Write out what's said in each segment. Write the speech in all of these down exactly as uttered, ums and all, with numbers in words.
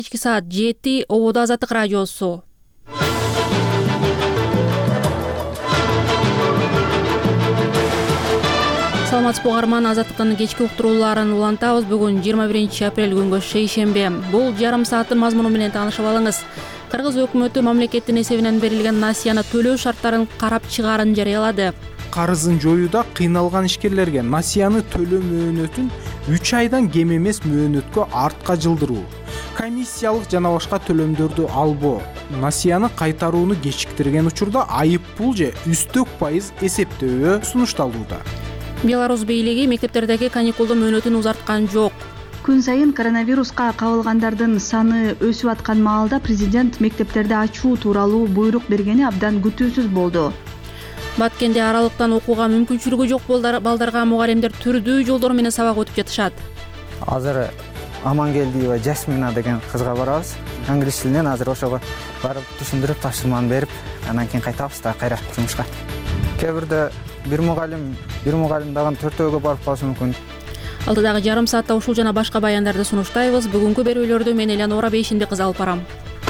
Кечки саат жети Ободо Азаттык радиосу. Саламатсызбы угарман, Азаттыктын кечки уктурууларын улантабыз. Бүгүн жыйырма биринчи апрель күнгө шейшембе. Бул жарым сааттын мазмуну менен таанышып алыңыз. Кыргыз өкмөтү мамлекеттин эсебинен берилген насыяны төлөө шарттарын карап чыгаарын жарыялады. Карызын жоюуда кыйналган ишкерлерге насыяны төлөө мөөнөтүн үч айдан кем эмес мөөнөткө артка жылдыруу, комиссиялык жана башка төлөмдөрдү албоо, насыяны кайтарууну кечиктирген учурда айып пул же үстөк пайыз эсептөө сунушталууда. Беларусь бийлиги мектептердеги каникулдун мөөнөтүн узарткан жок. Күн сайын коронавируска кабылгандардын саны өсүп аткан маалда президент мектептерди ачуу тууралуу буйрук бергени абдан күтүүсүз болду. Баткенде аралыктан окууга мүмкүнчүлүгү жок балдарга мугалимдер түрдүү жолдор менен сабак өтүп жатышат. Азыр Амангелдиева Жасмина деген кызга барабыз. Англис тилинен азыр ошого барып түшүндүрүп, тапшырманы берип, анан кийин кайтабыз да кайра жумушка. Кээ бирде бир мугалим, бир мугалим дагы төртөөгө барып калышы мүмкүн. Алдыдагы жарым саатта ушул жана башка баяндарды сунуштайбыз. Бүгүнкү берүүлөрдү мен Элеонора Бейшинди кыз алып барам.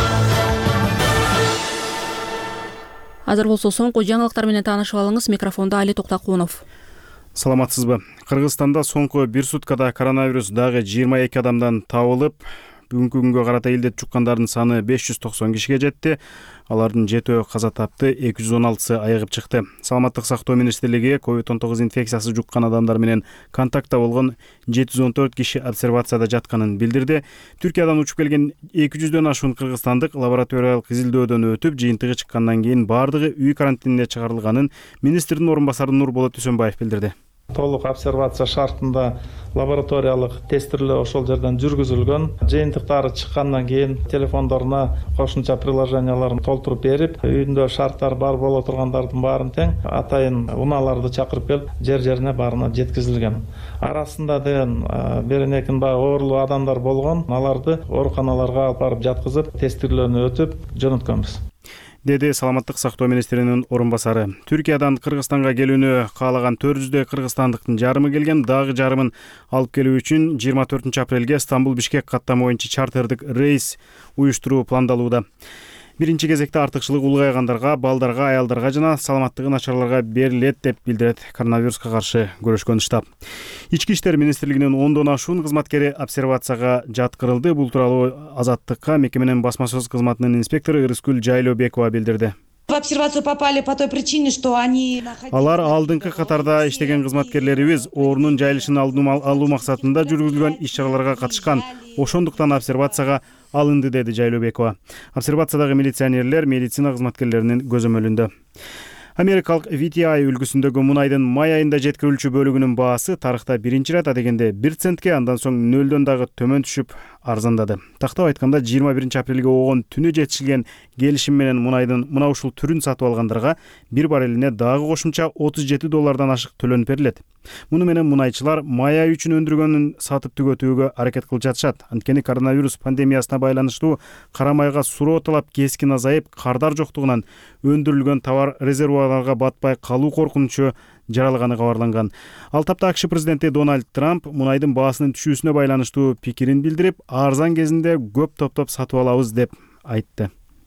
Азыр болсо соңку жаңылыктар менен таанышып алыңыз. Микрофондо Али Токтакунов. Саламатсызбы? Кыргызстанда соңку бир суткада коронавирус дагы жыйырма эки адамдан табылып, бүгүнкү күнгө карата илдет жуккандардын саны беш жүз токсон кишиге жетти. Алардын жетөө каза тапты, эки жүз он алтысы айыгып чыкты. Саламаттык сактоо министрлиги ковид он тогуз инфекциясы жуккан адамдар менен контактта болгон жети жүз он төрт киши обсервацияда жатканын билдирди. Түркиядан учуп келген эки жүздөн ашуун кыргызстандык лабораториялык изилдөөдөн өтүп, жыйынтыгы чыккандан кийин баардыгы үй карантинине чыгарылганын министрдин орун басары Нурболот Үсөнбаев билдирди. Толук обсервация шартында лабораториялык тестирлөө ошол жерден жүргүзүлгөн. Жыйынтыктары чыккандан кийин телефондоруна кошумча приложенияларын толтуруп берип, үйүндө шарттар бар боло тургандардын баарын тең атайын унааларды чакырып келип, жер-жерине баарына жеткизилген. Арасында деген бир экин баягы оорулуу адамдар болгон. Аларды ооруканаларга алып барып жаткызып, тестирлөөнү өтүп жөнөткөнбүз, деди саламаттык сактоо министринин орун басары. Түркиядан Кыргызстанга келүүнү каалаган төрт жүздөй кыргызстандыктын жарымы келген, дагы жарымын алып келүү үчүн жыйырма төртүнчү апрелге Стамбул-Бишкек каттамы боюнча чартердик рейс уюштуруу пландалууда. Биринчи кезекте артыкчылык улгайгандарга, балдарга, аялдарга жана саламаттыгы начарларга берилет деп билдирет коронавируска каршы күрөшкөн штаб. Ички иштер министрлигинин ондон ашуун кызматкери обсервацияга жаткырылды. Бул тууралуу Азаттыкка мекеменин басма сөз кызматынын инспектору Ырыскүл Жайлообекова билдирди. В обсервацию попали по той причине, что они Алар алдыңкы катарда иштеген кызматкерлерибиз орунун жайылышын алуу максатында жүргүзүлгөн иш-чараларга катышкан. Ошондуктан обсервацияга алынды, деди Жайлообекова. Обсервациядагы милиционерлер медицина кызматкерлеринин көзөмөлүндө. Америкалык ви ти ай үлгүсүндөгү мунайдын май айында жеткирилүүчү бөлүгүнүн баасы тарыхта биринчи ирет адегенде бир центке, андан соң нөлдөн дагы төмөн түшүп арзандады. Тактап айтканда жыйырма биринчи апрелге огон түнү жетишилген келишим менен мунайдын мына ушул түрүн сатып алгандарга бир баррелине дагы кошумча отуз жети доллардан ашык төлөнүп берилет. Муну менен мунайчылар май айы үчүн өндүргөнүн сатып түгөтүүгө аракет кылып жатышат. Анткени коронавирус пандемиясына байланыштуу кара майга суроо талап кескин азайып, кардар жоктугунан өндүрүлгөн товар резервуарларга батпай калуу коркунучу жаралганы кабарланган. Ал тапта АКШ президенти Дональд Трамп мунайдын баасынын түшүүсүнө байланыштуу пикирин билдирип, арзан кезинде көп топтоп сатып алабыз деп айтты.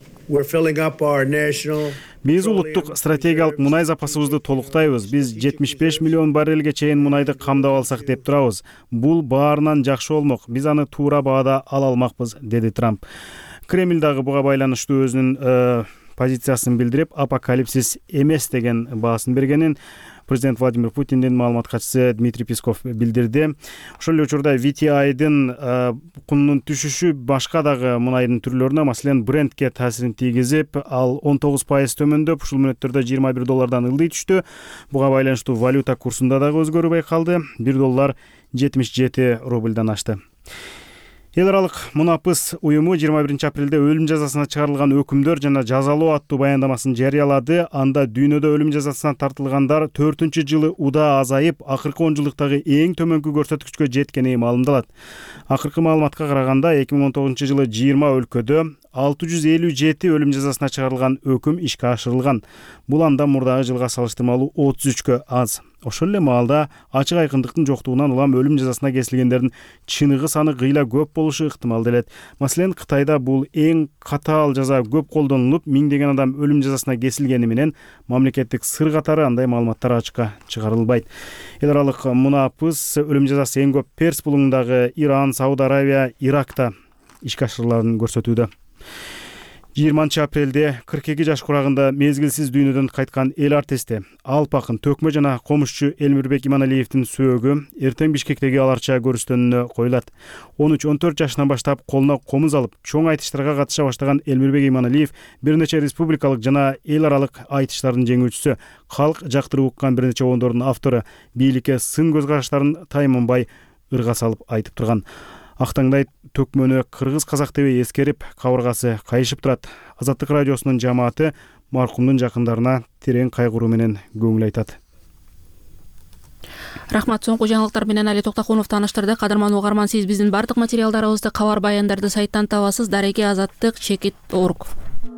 Биз улуттук стратегиялык мунай запасыбызды толуктайбыз. Биз жетимиш беш миллион баррелге чейин мунайды камдап алсак деп турабыз. Бул баарынан жакшы болмок. Биз аны туура баада ала алмакпыз, деди Трамп. Кремль дагы буга байланыштуу өзүнүн позициясын билдирип, апокалипсис эмес деген баасын бергенин президент Владимир Путиндин маалымат катчысы Дмитрий Песков билдирди. Ошол эле учурда ви ти айдын кунунун түшүшү башка дагы мунайдын түрлөрүнө, маселен брендке таасирин тийгизип, ал он тогуз пайыз төмөндөп, ушул мүнөттөрдө жыйырма бир доллардан ылдый түштү. Буга байланыштуу валюта курсунда дагы өзгөрүү байкалды. бир доллар жетимиш жети рубльдан ашты. Эл аралык мунапыс уюму жыйырма биринчи апрелде өлүм жазасына чыгарылган өкүмдөр жана жазалоо аттуу баяндамасын жарыялады. Анда дүйнөдө өлүм жазасына тартылгандар төртүнчү жылы удаа азайып, акыркы он жылдыктагы эң төмөнкү көрсөткүчкө жеткени маалымдалат. Акыркы маалыматка караганда эки миң он тогузунчу жылы жыйырма өлкөдө алты жүз элүү жети өлүм жазасына чыгарылган өкүм ишке ашырылган. Бул анда мурдагы жылга салыштырмалуу отуз үчкө аз. Ошол эле маалда ачык айкындыктын жоктугунан улам өлүм жазасына кесилгендердин чыныгы саны кыйла көп болушу ыктымал делет. Маселен, Кытайда бул эң катаал жаза көп колдонулуп, миңдеген адам өлүм жазасына кесилгени менен мамлекеттик сыр катары андай маалыматтар ачыкка чыгарылбайт. Эл аралык мунапыс өлүм жазасы эң көп Перс булуңундагы Иран, Сауд Аравия, Иракта ишке ашырыларын көрсөтүүдө. жыйырманчы апрелде кырк эки жаш курагында мезгилсиз дүйнөдөн кайткан эл артисти, алып акын, төкмө жана комузчу Элмирбек Иманалиевдин сөөгү эртең Бишкектеги аларча көрүстөнүнө коюлат. он үч он төрт жашынан баштап колуна комуз алып, чоң айтыштарга катыша баштаган Элмирбек Иманалиев бир нече республикалык жана эл аралык айтыштардын жеңүүчүсү, калк жактырып уккан бир нече оңдордун автору, бийликке сын көз караштарын тайманбай ырга салып айтып турган. Актаңдайт төкмөнү кыргыз казак деп эскерип, кабыргасы кайышып турат. Азаттык радиосунун жамааты маркумдун жакындарына терең кайгыруу менен көңүл айтат. Рахмат. Соңку жаңылыктар менен Али Токтокунов тааныштырды. Кадырман угарман, сиз биздин бардык материалдарыбызды, кабар баяндарды сайттан табасыз. Дареги азаттык чекит орг.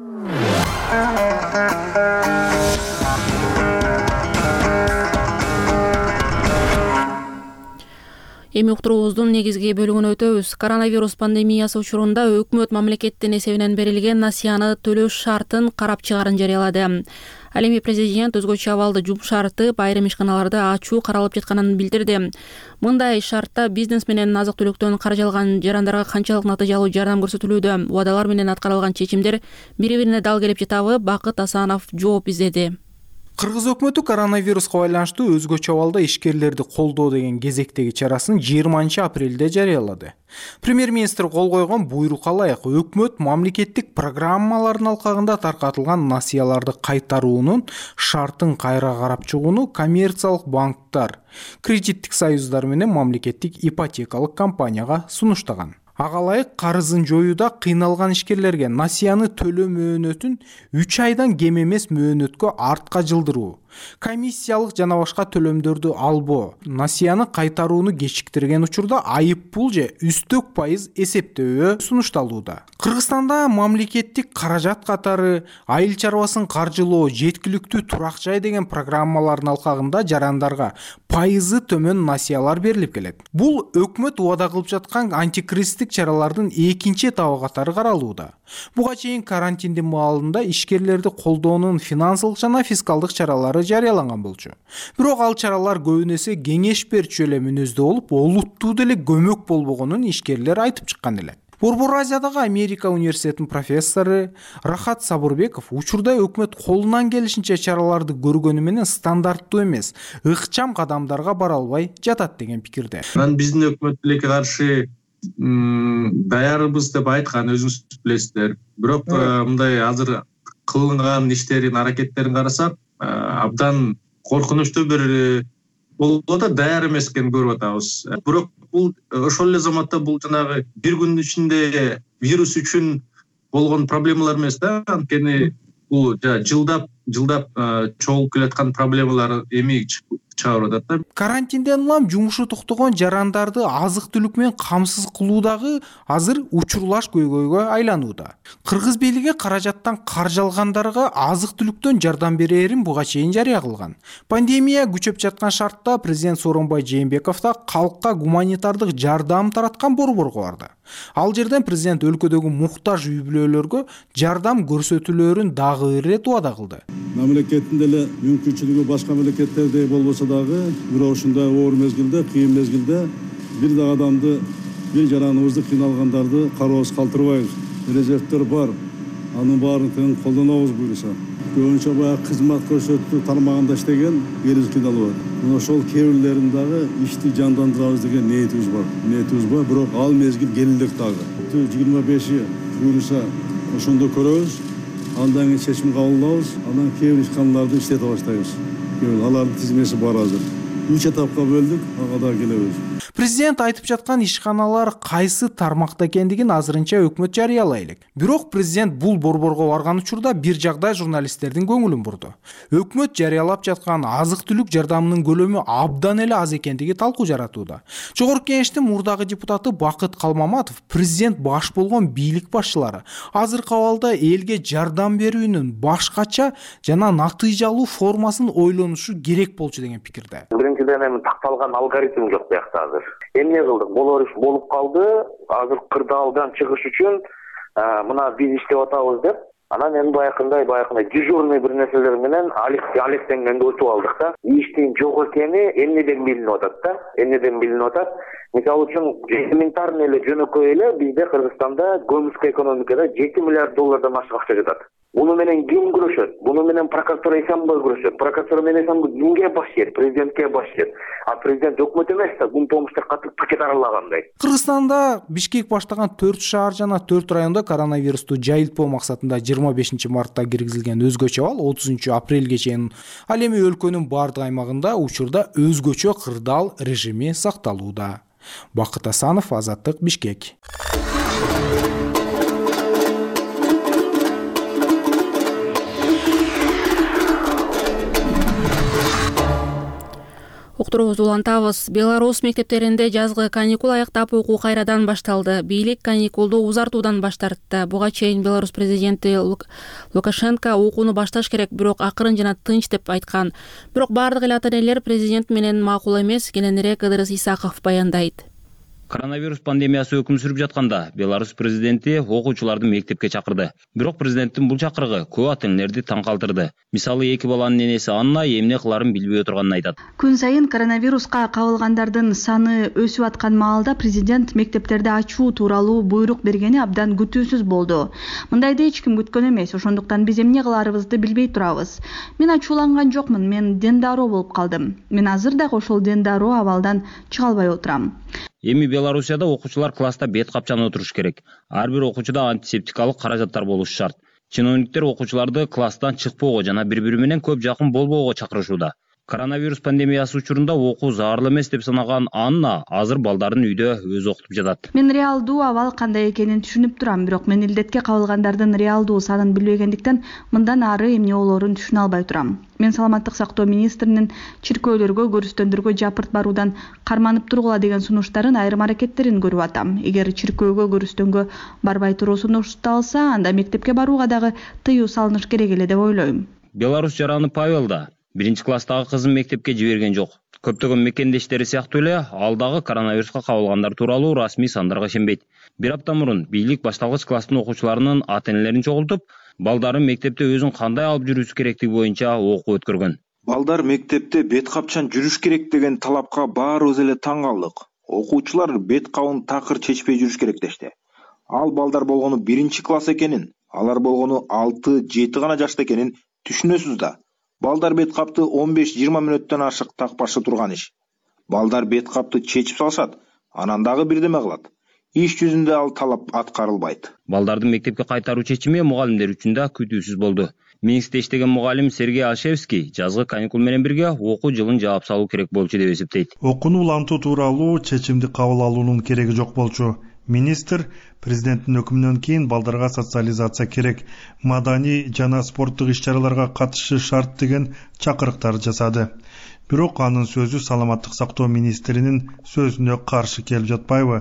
Эми уктуруубуздун негизги бөлүгүнө өтөбүз. Коронавирус пандемиясы учурунда өкмөт мамлекеттин эсебинен берилген насыяны төлөө шартын карап чыгаарын жарыялады. Ал эми президент өзгөчө абалды жумшартып, айрым ишканаларды ачуу каралып жатканын билдирди. Мындай шартта бизнес менен азык-түлүктөн каржы алган жарандарга канчалык натыйжалуу жардам көрсөтүлүүдө, убадалар менен аткарылган чечимдер бири-бирине дал келип жатабы? Бакыт Асанов жооп издеди. Кыргыз өкмөтү коронавируска байланыштуу өзгөчө абалда ишкерлерди колдоо деген кезектеги чарасын жыйырманчы апрелде жарыялады. Премьер-министр кол койгон буйрукка ылайык өкмөт мамлекеттик программалардын алкагында таркатылган насыяларды кайтаруунун шартын кайра карап чыгууну коммерциялык банктар, кредиттик союздар менен мамлекеттик ипотекалык компанияга сунуштаган. Ага ылайык карызын жоюуда кыйналган ишкерлерге насыяны төлөө мөөнөтүн үч айдан кем эмес мөөнөткө артка жылдыруу, комиссиялык жана башка төлөмдөрдү албоо, насыяны кайтарууну кечиктирген учурда айып пул же үстөк пайыз эсептөө сунушталууда. Кыргызстанда мамлекеттик каражат катары айыл чарбасын каржылоо, жеткиликтүү турак жай деген программалардын алкагында жарандарга пайызы төмөн насыялар берилип келет. Бул өкмөт убада кылып жаткан антикризистик чаралардын экинчи этабы катары каралууда. Буга чейин карантиндин маалында ишкерлерди колдоонун финансылык жана фискалдык чаралары жарыяланган болчу. Бирок ал чаралар көбүн эсе кеңеш берчү эле мүнөздө болуп, олуттуу деле көмөк болбогонун ишкерлер айтып чыккан эле. Борбор Азиядагы Америка университетинин профессору Рахат Сабырбеков учурда өкмөт колунан келишинче чараларды көргөнү менен стандарттуу эмес, ыкчам кадамдарга бара албай жатат деген пикирде. Мен биздин өкмөт тилекке каршы даярбыз деп айткан, өзүңүз билесиздер. Бирок мындай азыр кылынган иштерин, аракеттерин карасак, абдан коркунучтуу бир болуп да даяр эмес экенин көрүп атабыз. Бирок бул ошол эле заматта бул жанагы бир күндүн ичинде вирус үчүн болгон проблемалар эмес да, анткени бул жылдап жылдап чогулуп келаткан проблемалар эми чыгарып атат да. Карантинден улам жумушу токтогон жарандарды азык-түлүк менен камсыз кылуудагы азыр учурлаш көйгөйгө айланууда. Кыргыз бийлиги каражаттан каржы алгандарга азык-түлүктөн жардам берерин буга чейин жарыя кылган. Пандемия күчөп жаткан шартта президент Сооронбай Жээнбеков да калкка гуманитардык жардам тараткан борборго барды. Ал жерден президент өлкөдөгү муктаж үй бүлөлөргө жардам көрсөтүлөрүн дагы бир ирет убада кылды. Мамлекеттин деле мүмкүнчүлүгү башка мамлекеттердей болбосо дагы, бирок ушундай оор мезгилде, кыйын мезгилде бир да адамды, бир жараныбызды кыйналгандарды кароосуз калтырбайбыз. Резервдер бар. Анын баарын тең колдонобуз буюрса. Көбүнчө баягы кызмат көрсөтүү тармагында иштеген элибиз кыйналып атат. Мына ошол кээ бирлерин дагы ишти жандандырабыз деген ниетибиз бар. Ниетибиз бар, бирок ал мезгил келдик дагы. жыйырма беши буюрса ошондо көрөбүз. Андан кийин чечим кабылдайбыз. Анан кээ бир ишканаларды иштете баштайбыз. Алардын тизмеси бар азыр. Үч этапка бөлдүк, ага да келебиз. Президент айтып жаткан ишканалар кайсы тармакта экендигин азырынча өкмөт жарыялай элек. Бирок президент бул борборго барган учурда бир жагдай журналисттердин көңүлүн бурду. Өкмөт жарыялап жаткан азык-түлүк жардамынын көлөмү абдан эле аз экендиги талкуу жаратууда. Жогорку кеңештин мурдагы депутаты Бакыт Калмаматов президент баш болгон бийлик башчылары азыркы абалда элге жардам берүүнүн башкача жана натыйжалуу формасын ойлонушу керек болчу деген пикирде. биринчиден эми такталган алгоритм жок биякта азыр. Эмне кылдык? Болор иш болуп калды. Азыр кырдаалдан чыгыш үчүн мына биз иштеп атабыз деп, анан эми баякындай баякындай дежурный бир нерселер менен алектенгенде өтүп алдык да. Иштин жок экени эмнеден билинип атат да? Эмнеден билинип атат? Мисалы үчүн элементарный эле жөнөкөй эле бизде Кыргызстанда көмүскө экономикада жети миллиард доллардан ашык акча жатат. Буну менен ким күрөшөт? Буну менен прокуратура Эсенбай күрөшөт. Прокуратура менен Эсенбай кимге баш ийет? Президентке баш ийет. А президент өкмөт эмес да, бул помуштар катып пакет аралагандай. Кыргызстанда Бишкек баштаган төрт шаар жана төрт райондо коронавирусту жайылтпоо максатында жыйырма бешинчи мартта киргизилген өзгөчө абал отузунчу апрелге чейин ал эми өлкөнүн бардык аймагында учурда өзгөчө кырдаал режими сакталууда. Бакыт Асанов, Азаттык, Бишкек. Уктуруубузду улантабыз. Беларусь мектептеринде жазгы каникул аяктап окуу кайрадан башталды. Бийлик каникулду узартуудан баш тартты. Буга чейин Беларусь президенти Лукашенко окууну башташ керек, бирок акырын жана тынч деп айткан. Бирок бардык эле ата-энелер президент менен макул эмес, кененирээк Ыдырыс Исаков баяндайт. Коронавирус пандемиясы өкүм сүрүп жатканда Беларусь президенти окуучуларды мектепке чакырды. Бирок президенттин бул чакырыгы көп ата-энелерди таң калтырды. Мисалы эки баланын энеси Анна эмне кыларын билбей отурганын айтат. Күн сайын коронавируска кабылгандардын саны өсүп аткан маалда президент мектептерди ачуу тууралуу буйрук бергени абдан күтүүсүз болду. Мындайды эч ким күткөн эмес, ошондуктан биз эмне кыларыбызды билбей турабыз. Мен ачууланган жокмун, мен дендароо болуп калдым. Мен азыр дагы ошол дендароо абалдан чыга албай отурам. Эми Белоруссияда окуучулар класста бет капчан отуруш керек. Ар бир окуучуда антисептикалык каражаттар болушу шарт. Чиновниктер окуучуларды класстан чыкпоого жана бири-бири менен көп жакын болбоого чакырышууда. Коронавирус пандемиясы учурунда окуу зарыл эмес деп санаган Анна азыр балдарын үйдө өзү окутуп жатат. Мен реалдуу абал кандай экенин түшүнүп турам, бирок мен илдетке кабылгандардын реалдуу санын билбегендиктен мындан ары эмне болоорун түшүнө албай турам. Мен саламаттык сактоо министринин чиркөөлөргө, көрүстөндөргө жапырт баруудан карманып тургула деген сунуштарын, айрым аракеттерин көрүп атам. Эгер чиркөөгө, көрүстөнгө барбай туруу сунушталса, анда мектепке барууга дагы тыюу салыныш керек эле деп ойлойм. Беларусь жараны Павел да биринчи класстагы кызын мектепке жиберген жок. Көптөгөн мекендештери сыяктуу эле ал дагы коронавируска кабылгандар тууралуу расмий сандарга ишенбейт. Бир апта мурун бийлик башталгыч класстын окуучуларынын ата-энелерин чогултуп, балдарын мектепте өзүн кандай алып жүрүүсү керектиги боюнча окуу өткөргөн. Балдар мектепте бет капчан жүрүш керек деген талапка баарыбыз эле таң калдык. Окуучулар бет кабын такыр чечпей жүрүш керек дешти. Ал балдар болгону биринчи класс экенин, алар болгону алты жети гана жашта экенин түшүнөсүз да. Балдар бет капты он беш жыйырма мүнөттөн ашык такпашы турган иш. Балдар бет капты чечип салышат, анан дагы бирдеме кылат. Иш жүзүндө ал талап аткарылбайт. Балдардын мектепке кайтаруу чечими мугалимдер үчүн да күтүүсүз болду. Минскте иштеген мугалим Сергей Алшевский жазгы каникул менен бирге окуу жылын жаап салуу керек болчу деп эсептейт. Окууну улантуу тууралуу чечимди кабыл алуунун кереги жок болчу. Министр президенттин өкүмүнөн кийин балдарга социализация керек, маданий жана спорттук иш-чараларга катышы шарт деген чакырыктар жасады. Бирок анын сөзү саламаттык сактоо министринин сөзүнө каршы келип жатпайбы?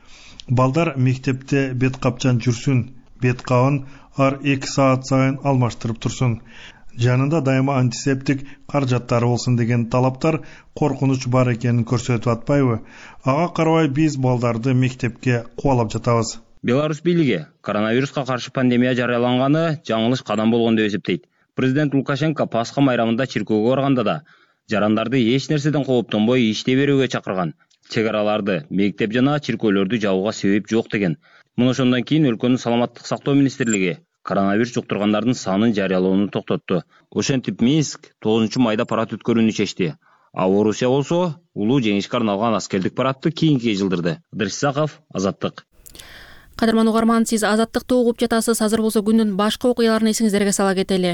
Балдар мектепте бет капчан жүрсүн, бет кабын ар эки саат сайын алмаштырып турсун. Жанында дайыма антисептик каражаттары болсун деген талаптар коркунуч бар экенин көрсөтүп атпайбы? Ага карабай биз балдарды мектепке кубалап жатабыз. Беларусь бийлиги коронавируска каршы пандемия жарыяланганы жаңылыш кадам болгон деп эсептейт. Президент Лукашенко Пасха майрамында чиркөөгө барганда да жарандарды эч нерседен кооптонбой иштей берүүгө чакырган. Чек араларды, мектеп жана чиркөөлөрдү жабууга себеп жок деген. Муну ошондон кийин өлкөнүн саламаттык сактоо министрлиги коронавирус жуктургандардын санын жарыялоону токтотту. Ошентип Минск тогузунчу майда парад өткөрүүнү чечти. А Орусия болсо улуу жеңишке арналган аскердик парадты кийинкиге жылдырды. Ыдырыс Исаков, Азаттык. Кадырман угарман, сиз Азаттыкты угуп жатасыз. Азыр болсо күндүн башка окуяларын эсиңиздерге сала кетели.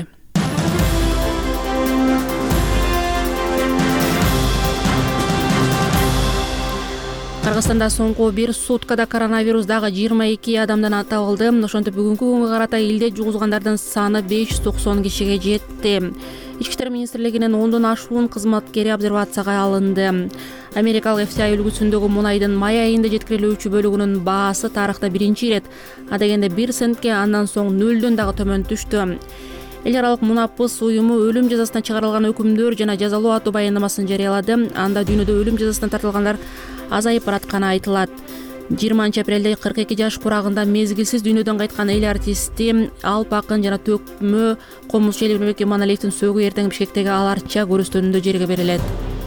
Кыргызстанда соңку бир суткада коронавирус дагы жыйырма эки адамдан табылды. Ошентип бүгүнкү күнгө карата илде жугузгандардын саны беш жүз токсон кишиге жетти. Ички иштер министрлигинин ондон ашуун кызматкери обсервацияга алынды. Америкалык эф си ай үлгүсүндөгү мунайдын май айында жеткирилүүчү бөлүгүнүн баасы тарыхта биринчи ирет, адегенде бир центке, андан соң нөлдөн дагы төмөн түштү. Эл аралык мунапыс уюму өлүм жазасына чыгарылган өкүмдөр жана жазалоо атуу баяндамасын жарыялады. Анда дүйнөдө өлүм жазасына тартылгандар азайып баратканы айтылат. жыйырманчы апрелде кырк эки жаш курагында мезгилсиз дүйнөдөн кайткан эл артисти, алп акын жана төкмө комузчу Элимбек Эманалиевдин сөөгү эртең Бишкектеги Ал Арча көрүстөнүндө жерге берилет.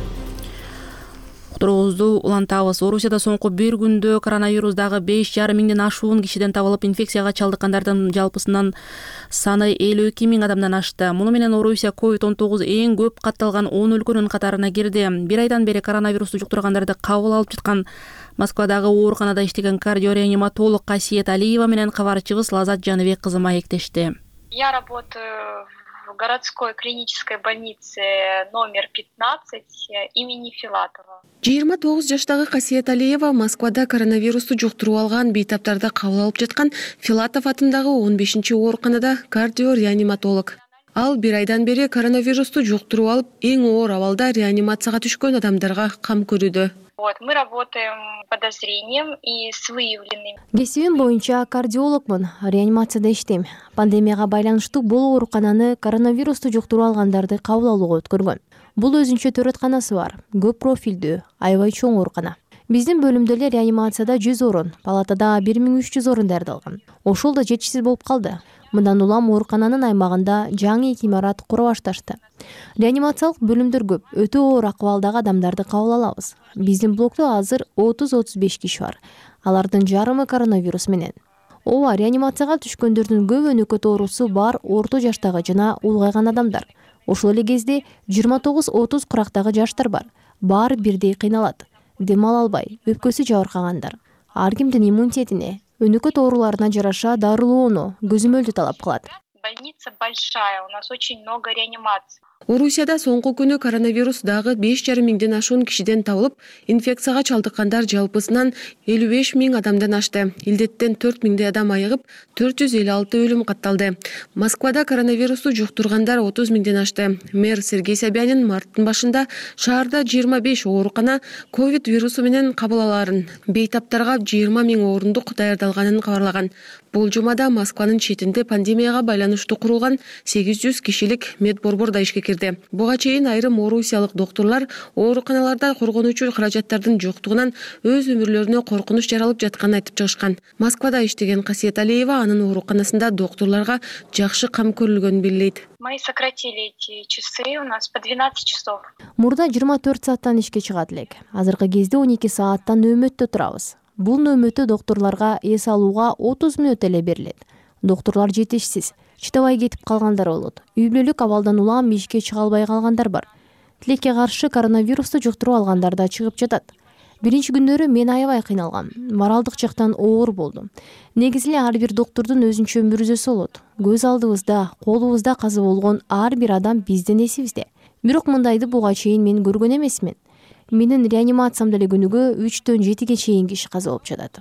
Уктуруубузду улантабыз. Орусияда соңку бир күндө коронавирус дагы беш жарым миңден ашуун кишиден табылып, инфекцияга чалдыккандардын жалпысынан саны элүү эки миң адамдан ашты. Муну менен Орусия ковид он тогуз эң көп катталган он өлкөнүн катарына кирди. Бир айдан бери коронавирусту жуктургандарды кабыл алып жаткан Москвадагы ооруканада иштеген кардиореаниматолог Касиет Алиева менен кабарчыбыз Лазат Жаныбек кызы маектешти. Я работаю в городской клинической больнице номер пятнадцать имени Филатова. жыйырма тогуз жаштагы Касиет Алиева Москвада коронавирусту жуктуруп алган бейтаптарды кабыл алып жаткан Филатов атындагы он бешинчи ооруканада кардиореаниматолог. Ал бир айдан бери коронавирусту жуктуруп алып, эң оор абалда реанимацияга түшкөн адамдарга кам көрүүдө. Вот, мы работаем подозрением и с выявленными. Кесибим боюнча кардиологмун, реанимацияда иштейм. Пандемияга байланыштуу бул оорукананы коронавирусту жуктуруп алгандарды кабыл алууга өткөргөн. Бул өзүнчө төрөтканасы бар, көп профилдүү, аябай чоң оорукана. Биздин бөлүмдө эле реанимацияда жүз орун, палатада бир миң үч жүз орун даярдалган. Ошол да жетишсиз болуп калды. Мындан улам оорукананын аймагында жаңы эки имарат кура башташты. Реанимациялык бөлүмдөр көп, өтө оор акыбалдагы адамдарды кабыл алабыз. Биздин блокто азыр отуз отуз беш киши бар. Алардын жарымы коронавирус менен. Ооба, реанимацияга түшкөндөрдүн көп өнөкөт оорусу бар орто жаштагы жана улгайган адамдар. Ошол эле кезде жыйырма тогуз отуз курактагы жаштар бар. Баары бирдей кыйналат. Дем ала албай, өпкөсү жабыркагандар. Ар кимдин иммунитетине, өнөкөт ооруларына жараша дарылоону, көзөмөлдү талап кылат. Больница большая, у нас очень много реанимаций. Орусияда соңку күнү коронавирус дагы беш жарым миңден ашуун кишиден табылып, инфекцияга чалдыккандар жалпысынан элүү беш миң адамдан ашты. Илдеттен төрт миңдей адам айыгып, төрт жүз элүү алты өлүм катталды. Москвада коронавирусту жуктургандар отуз миңден ашты. Мэр Сергей Собянин марттын башында шаарда жыйырма беш оорукана ковид вирусу менен кабыл аларын, бейтаптарга жыйырма миң орундук даярдалганын кабарлаган. Бул жумада Москванын четинде пандемияга байланыштуу курулган сегиз жүз кишилик медборбор да ишке кирди. Буга чейин айрым орусиялык доктурлар ооруканаларда коргонуучу каражаттардын жоктугунан өз өмүрлөрүнө коркунуч жаралып жатканын айтып чыгышкан. Москвада иштеген Касиет Алиева анын ооруканасында доктурларга жакшы кам көрүлгөнүн белгилейт. Мы сократили эти часы, у нас по двенадцать часов. Мурда жыйырма төрт сааттан ишке чыгат элек. Азыркы кезде он эки сааттан нөөмөттө турабыз. Бул нөөмөтө доктурларга эс алууга отуз мүнөт эле берилет. Доктурлар жетишсиз, чыдабай кетип калгандар болот. Үй бүлөлүк абалдан улам ишке чыга албай калгандар бар. Тилекке каршы коронавирусту жуктуруп алгандар да чыгып жатат. Биринчи күндөрү мен аябай кыйналгам. Моралдык жактан оор болдум. Негизи эле ар бир доктурдун өзүнчө мүрүзөсү болот. Көз алдыбызда, колубузда каза болгон ар бир адам биздин эсибизде. Бирок мындайды буга чейин мен көргөн эмесмин. Менин реанимациямда эле күнүгө үчтөн жетиге чейин киши каза болуп жатат.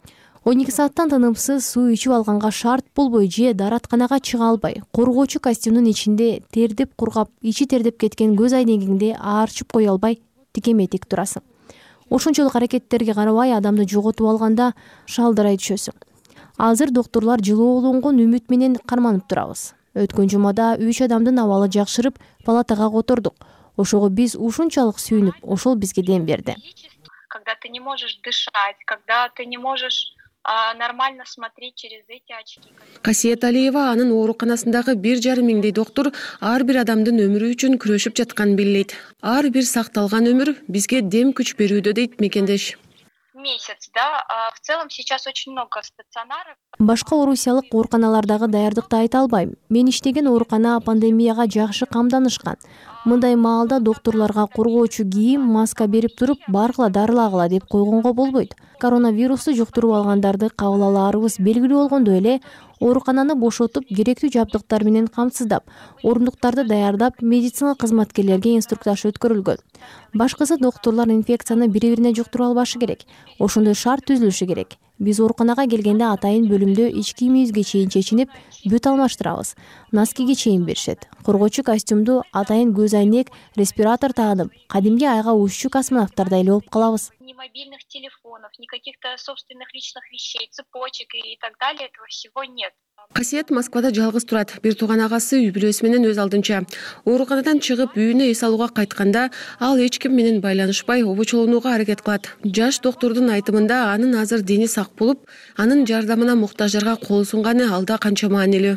он эки сааттан тынымсыз суу ичип алганга шарт болбой же дааратканага чыга албай, коргоочу костюмдун ичинде тердеп кургап, ичи тердеп кеткен көз айнегиңди аарчып кое албай тикеме тик турасың. Ошончолук аракеттерге карабай адамды жоготуп алганда шалдырай түшөсүң. Азыр доктурлар жылуулангон үмүт менен карманып турабыз. Өткөн жумада үч адамдын абалы жакшырып, палатага котордук. Ошого биз ушунчалык сүйүнүп, ошол бизге дем берди. Когда ты не можешь дышать, когда ты не можешь а, нормально смотреть через эти очки. Касиет Алиева анын ооруканасындагы бир жарым миңдей доктур ар бир адамдын өмүрү үчүн күрөшүп жатканын белгилейт. Ар бир сакталган өмүр бизге дем күч берүүдө дейт мекендеш. Месяц, да, а в целом сейчас очень много стационаров. Башка орусиялык ооруканалардагы даярдыкты айта албайм. Мен иштеген оорукана пандемияга жакшы камданышкан. Мындай маалда доктурларга коргоочу кийим, маска берип туруп, баргыла дарылагыла деп койгонго болбойт. Коронавирусту жуктуруп алгандарды кабыл алаарыбыз белгилүү болгондой эле, оорукананы бошотуп, керектүү жабдыктар менен камсыздап, орундуктарды даярдап, медицина кызматкерлерге инструктаж өткөрүлгөн. Башкысы доктурлар инфекцияны бири-бирине жуктуруп албашы керек. Ошондой шарт түзүлүшү керек. Биз ооруканага келгенде атайын бөлүмдө ич кийимибизге чейин чечинип, бүт алмаштырабыз. Носкиге чейин беришет. Коргоочу костюмду, атайын көз айнек, респиратор таанып, кадимки айга уччу космонавттардай эле болуп калабыз. Ни мобильных телефонов, ни каких-то собственных личных вещей, цепочек и так далее, этого всего нет. Касиет Москвада жалгыз турат. Бир тууган агасы үй бүлөсү менен өз алдынча. Ооруканадан чыгып үйүнө эс алууга кайтканда ал эч ким менен байланышпай обочолонууга аракет кылат. Жаш доктурдун айтымында анын азыр дени сак болуп, анын жардамына муктаждарга кол сунганы алда канча маанилүү.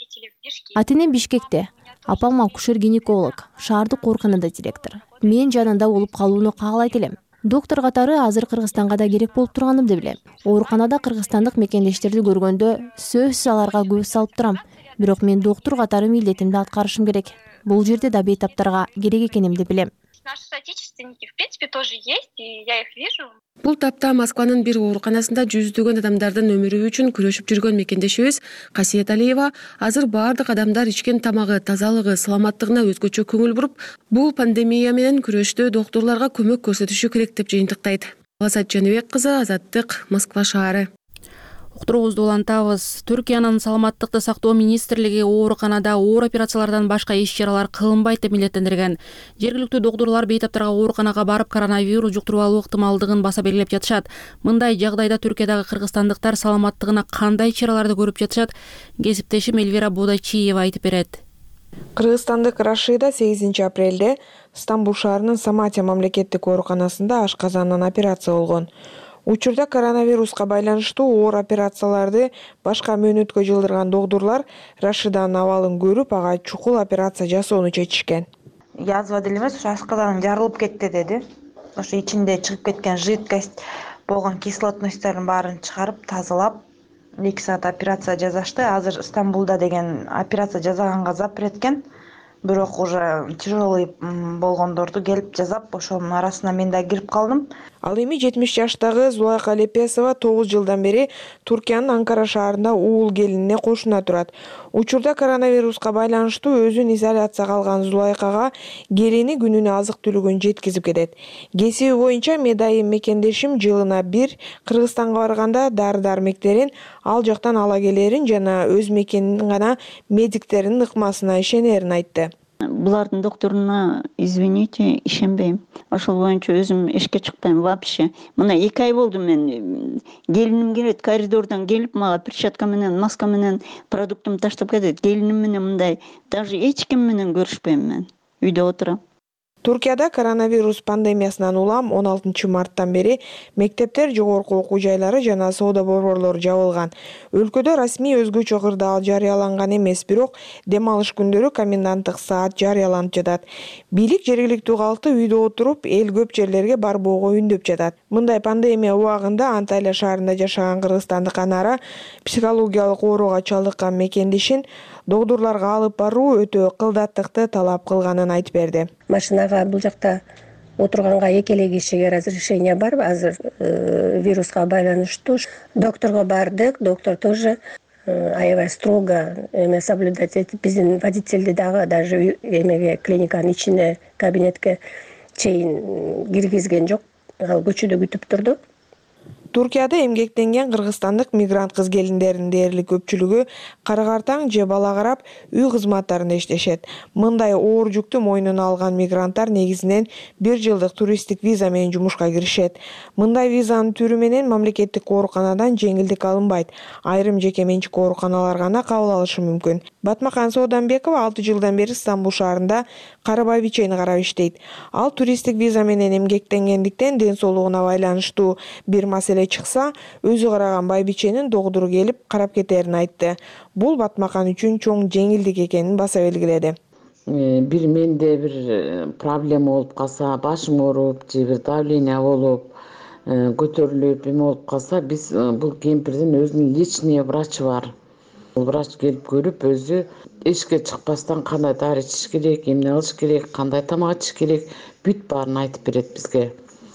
Ата-энем Бишкекте, апам акушер-гинеколог, шаардык ооруканада директор. Мен жанында болуп калууну каалайт элем. Доктор катары азыр Кыргызстанга да керек болуп турганымды билем. Ооруканада кыргызстандык мекендештерди көргөндө сөзсүз аларга көз салып турам. Бирок мен доктор катары милдетимди аткарышым керек. Бул жерде да бейтаптарга керек экенимди билем. Наши соотечественники, в принципе, тоже есть, и я их вижу. Бул тапта Москванын бир ооруканасында жүздөгөн адамдардын өмүрү үчүн күрөшүп жүргөн мекендешибиз Касиет Алиева азыр баардык адамдар ичкен тамагы, тазалыгы, саламаттыгына өзгөчө көңүл буруп, бул пандемия менен күрөштө доктурларга көмөк көрсөтүшү керек деп жыйынтыктайт. Азат Жаныбек кызы, Азаттык, Москва шаары. Уктуруубузду улантабыз. Түркиянын саламаттыкты сактоо министрлиги ооруканада оор операциялардан башка иш чаралар кылынбайт деп милдеттендирген. Жергиликтүү доктурлар бейтаптарга ооруканага барып коронавирус жуктуруп алуу ыктымалдыгын баса белгилеп жатышат. Мындай жагдайда Түркиядагы кыргызстандыктар саламаттыгына кандай чараларды көрүп жатышат? Кесиптешим Эльвира Бодачиева айтып берет. Кыргызстандык Рашида сегизинчи апрелде Стамбул шаарынын Саматия мамлекеттик ооруканасында ашказандан операция болгон. Учурда коронавируска байланыштуу оор операцияларды башка мөөнөткө жылдырган доктурлар Рашиданын абалын көрүп, ага чукул операция жасоону чечишкен. Язва деле эмес, ушу ашказаным жарылып кетти деди. Ошо ичинде чыгып кеткен жидкость болгон кислотносттордун баарын чыгарып, тазалап, эки саат операция жасашты. Азыр Стамбулда деген операция жасаганга запрет экен. Бирок уже тяжелый болгондорду келип жасап, ошонун арасына мен да кирип калдым. Ал эми жетимиш жаштагы Зулайка Лепесова тогуз жылдан бери Туркиянын Анкара шаарында уул келинине кошуна турат. Учурда коронавируска байланыштуу өзүн изоляцияга алган Зулайкага келини күнүнө азык-түлүгүн жеткизип кетет. Кесиби боюнча медайым мекендешим жылына бир Кыргызстанга барганда дары-дармектерин ал жактан ала келерин жана өз мекенинин гана медиктеринин ыкмасына ишенерин айтты. Булардын докторуна, извините, ишенбейм. Ошол боюнча өзүм эшикке чыкпайм вообще. Мына эки ай болду мен келиним келет, коридордон келип, мага перчатка менен, маска менен продуктумду таштап кетет. Келиним менен мындай даже эч ким менен көрүшпөйм мен. Үйдө отурам. Туркияда коронавирус пандемиясынан улам он алтынчы марттан бери мектептер, жогорку окуу жайлары жана соода борборлору жабылган. Өлкөдө расмий өзгөчө кырдаал жарыяланган эмес, бирок дем алыш күндөрү коменданттык саат жарыяланып жатат. Бийлик жергиликтүү калкты үйдө отуруп, эл көп жерлерге барбоого үндөп жатат. Мындай пандемия убагында Анталия шаарында жашаган кыргызстандык анара психологиялык ооруга чалдыккан мекендешин доктурларга алып баруу өтө кылдаттыкты талап кылганын айтып берди. Машинага бул жакта отурганга эки эле кишиге разрешение бар. Азыр вируска байланыштуу докторго бардык. Доктор тоже аябай строго эме соблюдать этип, биздин водительди дагы даже эмеге клиниканын ичине кабинетке чейин киргизген жок. Ал көчөдө күтүп турду. Туркияда эмгектенген кыргызстандык мигрант кыз келиндеринин дээрлик көпчүлүгү карагартаң же бала карап үй кызматтарында иштешет. Мындай оор жүктү мойнуна алган мигранттар негизинен бир жылдык туристтик виза менен жумушка киришет. Мындай визанын түрү менен мамлекеттик ооруканадан жеңилдик алынбайт. Айрым жеке менчик ооруканалар гана кабыл алышы мүмкүн. Батмакан Сооданбекова алты жылдан бери Стамбул шаарында Карабай бичени карап иштейт. Ал туристтик виза менен эмгектенгендиктен ден соолугуна байланыштуу бир маселе чыкса, өзү караган байбиченин доктуру келип карап кетерин айтты. Бул Батмакан үчүн чоң жеңилдик экенин баса белгиледи. Бир менде бир проблема болуп калса, башым ооруп, же бир давление болуп, көтөрүлүп эме болуп калса, биз бул кемпирдин өзүнүн личный врачы бар. Бул врач келип көрүп, өзү эшикке чыкпастан кандай дары ичиш керек, эмне кылыш керек, кандай тамак ичиш керек, бүт баарын айтып берет бизге.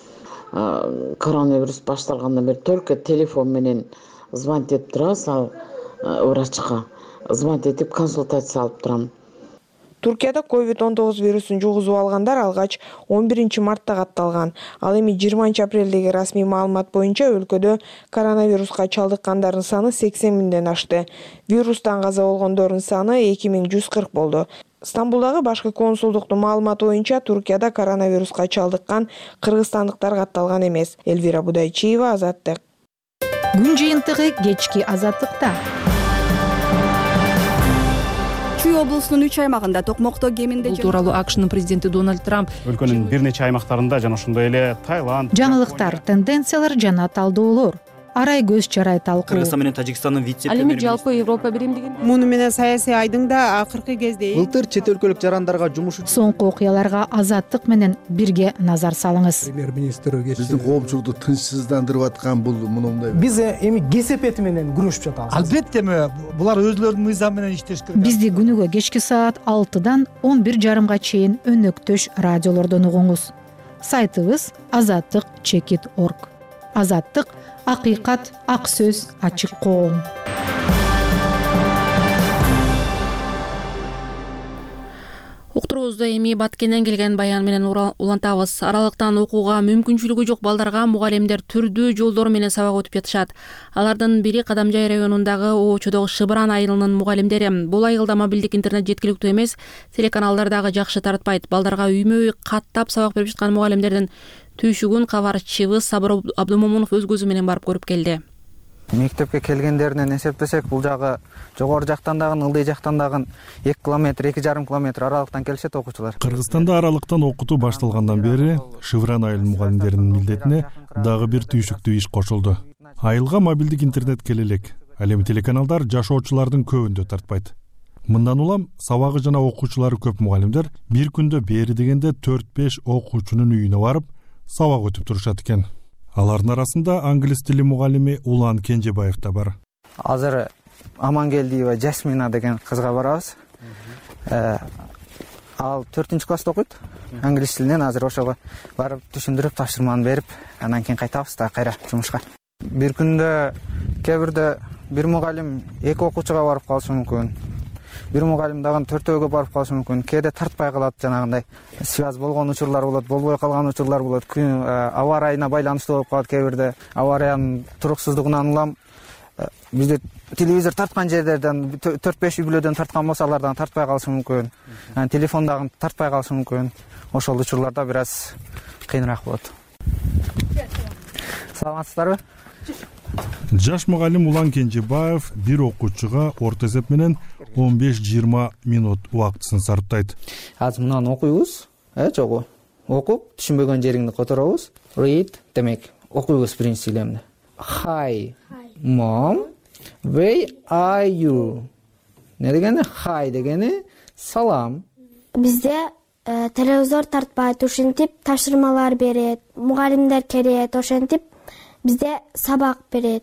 Коронавирус башталгандан бери только телефон менен звонить этип турабыз ал врачка. Звонить этип консультация алып турам. Туркияда ковид он тогуз вирусун жугузуп алгандар алгач он биринчи мартта катталган. Ал эми жыйырманчы апрелдеги расмий маалымат боюнча өлкөдө коронавируска чалдыккандардын саны сексен миңден ашты. Вирустан каза болгондордун саны эки миң жүз кырк болду. Стамбулдагы башкы консулдуктун маалыматы боюнча Туркияда коронавируска чалдыккан кыргызстандыктар катталган эмес. Эльвира Будайчиева, Азаттык. Күн жыйынтыгы кечки Азаттыкта. Чүй облусунун үч аймагында токмокто кеминде бул тууралуу акшнын президенти Дональд Трамп өлкөнүн бир нече аймактарында жана ошондой эле Таиланд, жаңылыктар, тенденциялар жана талдоолор, арай көз чарай талкуу. Кыргызстан менен Тажикстандын вице ал эми жалпы Европа биримдигинде муну менен саясий айдыңда акыркы кезде былтыр чет өлкөлүк жарандарга жумуш Соңку окуяларга Азаттык менен бирге назар салыңыз. Премьер-министр биздин коомчулукту тынчсыздандырып аткан бул мындай. Биз эми кесепети менен күрөшүп жатабыз. Албетте булар өзлөрүнүн мыйзамы менен иштеш керек. Бизди күнүгө кечки саат алтыдан он бир жарымга чейин өнөктөш радиолордон угуңуз. Сайтыбыз азаттык чекит точка орг. Азаттык — акыйкат, ак сөз, ачык коом. Уктуруубузду эми Баткенден келген баян менен улантабыз. Аралыктан окууга мүмкүнчүлүгү жок балдарга мугалимдер түрдүү жолдор менен сабак өтүп жатышат. Алардын бири Кадамжай районундагы Оочодогу Шыбыран айылынын мугалимдери. Бул айылда мобилдик интернет жеткиликтүү эмес, телеканалдар дагы жакшы тартпайт. Балдарга үймө үй каттап сабак берип жаткан мугалимдердин түйшүгүн кабарчыбыз Сабыр Абдумомунов өз көзү менен барып көрүп келди. Мектепке келгендеринен эсептесек, бул жагы жогору жактан дагы, ылдый жактан дагы эки километр, эки жарым километр аралыктан келишет окуучулар. Кыргызстанда аралыктан окутуу башталгандан бери Шыбыран айыл мугалимдеринин милдетине дагы бир түйшүктүү иш кошулду. Айылга мобилдик интернет келе элек. Ал эми телеканалдар жашоочулардын көбүндө тартпайт. Мындан улам сабагы жана окуучулары көп мугалимдер бир күндө бери дегенде төрт беш окуучунун үйүнө барып сабак өтүп турушат экен. Алардын арасында англис тили мугалими Улан Кенжебаев да бар. Азыр Амангелдиева Жасмина деген кызга барабыз. Ал төртүнчү класста окуйт. Англис тилинен азыр ошого барып түшүндүрүп, тапшырманы берип, анан кийин кайтабыз да кайра жумушка. Бир күндө кээ бирде бир мугалим эки окуучуга барып калышы мүмкүн. Бир мугалим дагы төртөөгө барып калышы мүмкүн. Кээде тартпай калат, жанагындай связь болгон учурлар болот, болбой калган учурлар болот. Аба ырайына байланыштуу болуп калат кээ бирде. Аба ырайынын туруксуздугунан улам бизде телевизор тарткан жерлерден төрт беш үй бүлөдөн тарткан болсо, алардан тартпай калышы мүмкүн. Телефон дагы тартпай калышы мүмкүн. Ошол учурларда бир аз кыйыныраак болот. Саламатсыздарбы? Жаш мугалим Улан Кенжебаев бир окуучуга орто эсеп менен он беш жыйырма минут убактысын сарптайт. Азыр мынаны окуйбуз, э, жогу. Окуп, түшүнбөгөн жериңди которобуз. Read демек, окуйбуз биринчи элемди. Hi, mom, where are you? Не дегени? Hi дегени салам. Бизде телевизор тартпайт, ошентип тапшырмалар берет, мугалимдер келет, ошентип бизде сабак берет.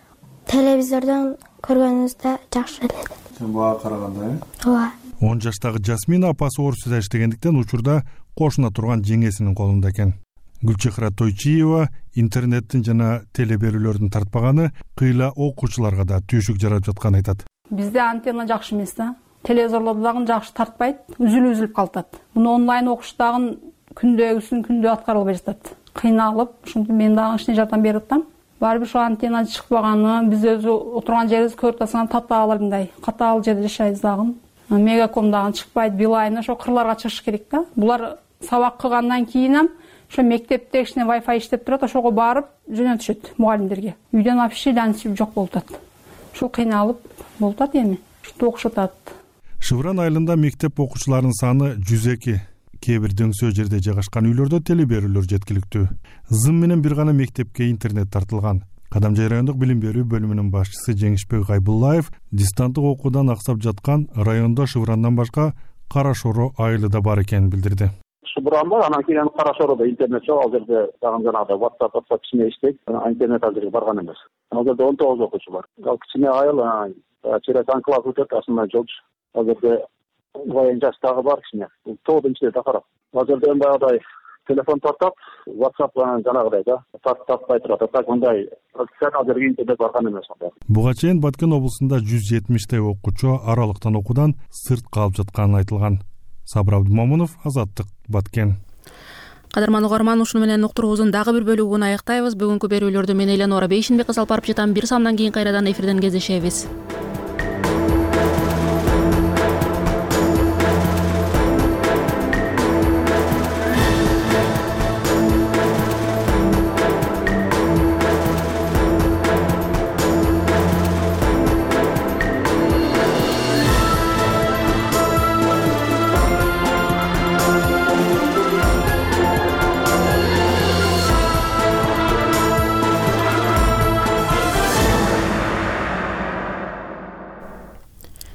Телевизордон көргөнүбүздө жакшы эле. Сен бага караганда, э? Ооба. он жаштагы Жасмина апасы орусуда иштегендиктен учурда кошуна турган жеңесинин колунда экен. Гүлчехра Тойчиева интернеттин жана теле берүүлөрдүн тартпаганы кыйла окуучуларга да түйшүк жарап жатканын айтат. Бизде антенна жакшы эмес да. Телевизорлорду дагы жакшы тартпайт, үзүлүп-үзүлүп калтат. Муну онлайн окуш дагы күндөгүсүн күндө аткарылбай жатат. Кыйналып, ошентип мен дагы ишине жардам берип атам. Баары бир ошо антенна чыкпаганы, биз өзү отурган жерибиз көрүп атсаң татаалындай, катаал жерде жашайбыз дагы. Мегаком дагы чыкпайт, Билайн ошо кырларга чыгыш керек да. Булар сабак кылгандан кийин ошо мектепте кичине Wi-Fi иштеп турат, ошого барып жөнөтүшөт мугалимдерге. Үйдөн вообще ильанчы жок болуп атат. Ошо кыйналып болуп атат эми. Ошо окушуп атат. Шыбыран айылында мектеп окуучуларынын саны жүз эки. Кээ бир дөңсөө жерде жайгашкан үйлөрдө теле берүүлөр жеткиликтүү. Зым менен бир гана мектепке интернет тартылган. Кадамжай райондук билим берүү бөлүмүнүн башчысы Жеңишбек Гайбуллаев дистанттык окуудан аксап жаткан райондо Шыбырандан башка Кара Шоро айылы да бар экенин билдирди. Шыбыранда, анан кийин Кара Шороодо интернет жок, ал жерде дагы жанагыдай WhatsApp, WhatsApp кичине иштейт, интернет ал жерге барган эмес. Ал жерде он тогуз окуучу бар. Ал кичине айыл, через анклав өтөт, астынан жол. Ал жерде воен жаштагы бар кичине. Тоодун ичинде такарап. Ал жерде баягыдай телефон тартап, WhatsApp жанагыдай да, тартпай турат. Так мындай ал жерге интернет барган эмес. Буга чейин Баткен облусунда жүз жетимиштей окуучу аралыктан окуудан сырт калып жатканы айтылган. Сабыр Абдумомунов, Азаттык, Баткен. Кадырман угарман, ушуну менен уктуруубуздун дагы бир бөлүгүн аяктайбыз. Бүгүнкү берүүлөрдү мен Эленора Бейшинбек алып барып жатам. Бир самдан кийин кайрадан эфирден кездешебиз.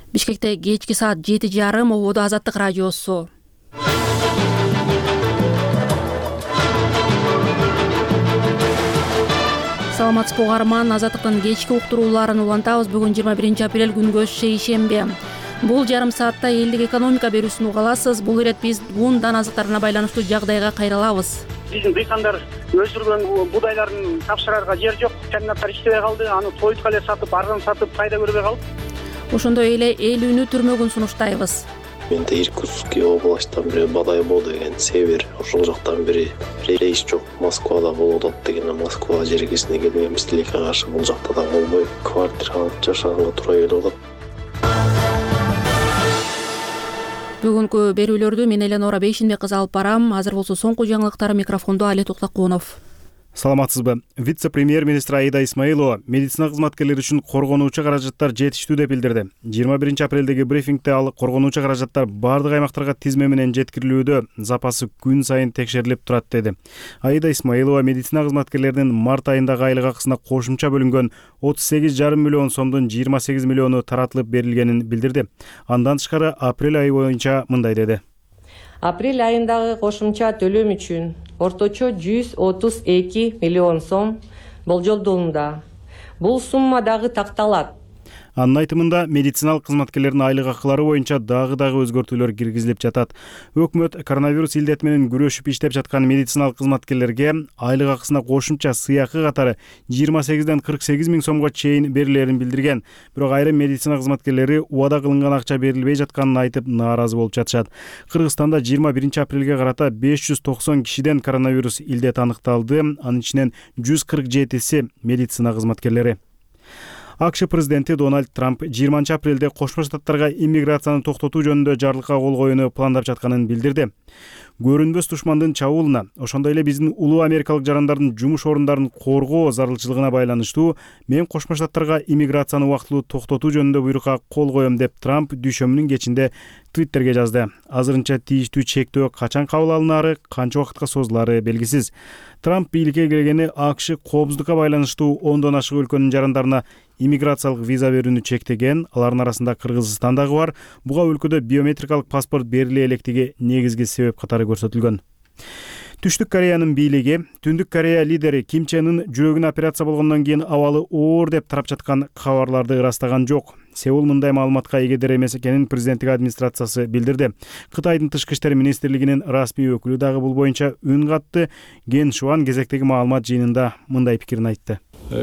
Бишкекте кечки саат жети жарым ободо Азаттык радиосу. Саламатсызбы угарман, Азаттыктын кечки уктурууларын улантабыз. Бүгүн жыйырма биринчи апрель күнгө шейшембе. Бул жарым саатта элдик экономика берүүсүн уга аласыз. Бул ирет биз ундан азыктарына байланыштуу жагдайга кайрылабыз. Биздин дыйкандар өсүргөн будайларын тапшырарга жер жок, комбинаттар иштебей калды, аны тойтко эле сатып, арзан сатып пайда көрбөй калды. Ошондой эле эл үнү түрмөгүн сунуштайбыз. Менде Иркутский областан бери Бадайбо деген север, ошол жактан бери рейс жок, Москвада болуп атат деген, Москва жергесине келбейбиз, тилекке каршы бул жакта да болбой, квартира алып жашаганга туура келип атат. Бүгүнкү берүүлөрдү мен Эленора Бейшинбек кызы алып барам. Азыр болсо соңку жаңылыктар, микрофондо Али Токтокунов. Саламатсызбы. Вице-премьер-министр Аида Исмаилова медицина кызматкерлери үчүн коргонуучу каражаттар жетиштүү деп билдирди. жыйырма биринчи апрелдеги брифингде ал коргонуучу каражаттар бардык аймактарга тизме менен жеткирилүүдө, запасы күн сайын текшерилип турат деди. Аида Исмаилова медицина кызматкерлеринин март айындагы айлык акысына кошумча бөлүнгөн отуз сегиз жарым миллион сомдун жыйырма сегиз миллиону таратылып берилгенин билдирди. Андан тышкары апрель айы боюнча мындай деди. Апрель айындагы кошумча төлөм үчүн орточо жүз отуз эки миллион сом болжолдонууда. Бул сумма дагы такталат. Анын айтымында медициналык кызматкерлердин айлык акылары боюнча дагы дагы өзгөртүүлөр киргизилип жатат. Өкмөт коронавирус илдети менен күрөшүп иштеп жаткан медициналык кызматкерлерге айлык акысына кошумча сыйакы катары жыйырма сегизден кырк сегиз миң сомго чейин берилерин билдирген. Бирок айрым медицина кызматкерлери убада кылынган акча берилбей жатканын айтып нааразы болуп жатышат. Кыргызстанда жыйырма биринчи апрелге карата беш жүз токсон кишиден коронавирус илдети аныкталды. Анын ичинен жүз кырк жетиси медицина кызматкерлери. АКШ президенти Дональд Трамп жыйырманчы апрелде Кошмо Штаттарга иммиграцияны токтотуу жөнүндө жарлыкка кол коюуну пландап жатканын билдирди. Көрүнбөс душмандын чабуулуна, ошондой эле биздин улуу америкалык жарандардын жумуш орундарын коргоо зарылчылыгына байланыштуу мен Кошмо Штаттарга иммиграцияны убактылуу токтотуу жөнүндө буйрукка кол коем деп Трамп дүйшөмүнүн кечинде Твиттерге жазды. Азырынча тийиштүү чектөө качан кабыл алынары, канча убакытка созулары белгисиз. Трамп бийликке келгени АКШ коопсуздукка байланыштуу ондон ашык өлкөнүн жарандарына иммиграциялык виза берүүнү чектеген. Алардын арасында Кыргызстан дагы бар. Буга өлкөдө биометрикалык паспорт бериле электиги негизги себеп катары көрсөтүлгөн. Түштүк Кореянын бийлиги Түндүк Корея лидери Ким Чен Ын жүрөгүнө операция болгондон кийин абалы оор деп тарап жаткан кабарларды ырастаган жок. Сеул мындай маалыматка эгедер эмес экенин президенттик администрациясы билдирди. Кытайдын тышкы иштер министрлигинин расмий өкүлү дагы бул боюнча үн катты. Ген Шуан кезектеги маалымат жыйынында мындай пикирин айтты.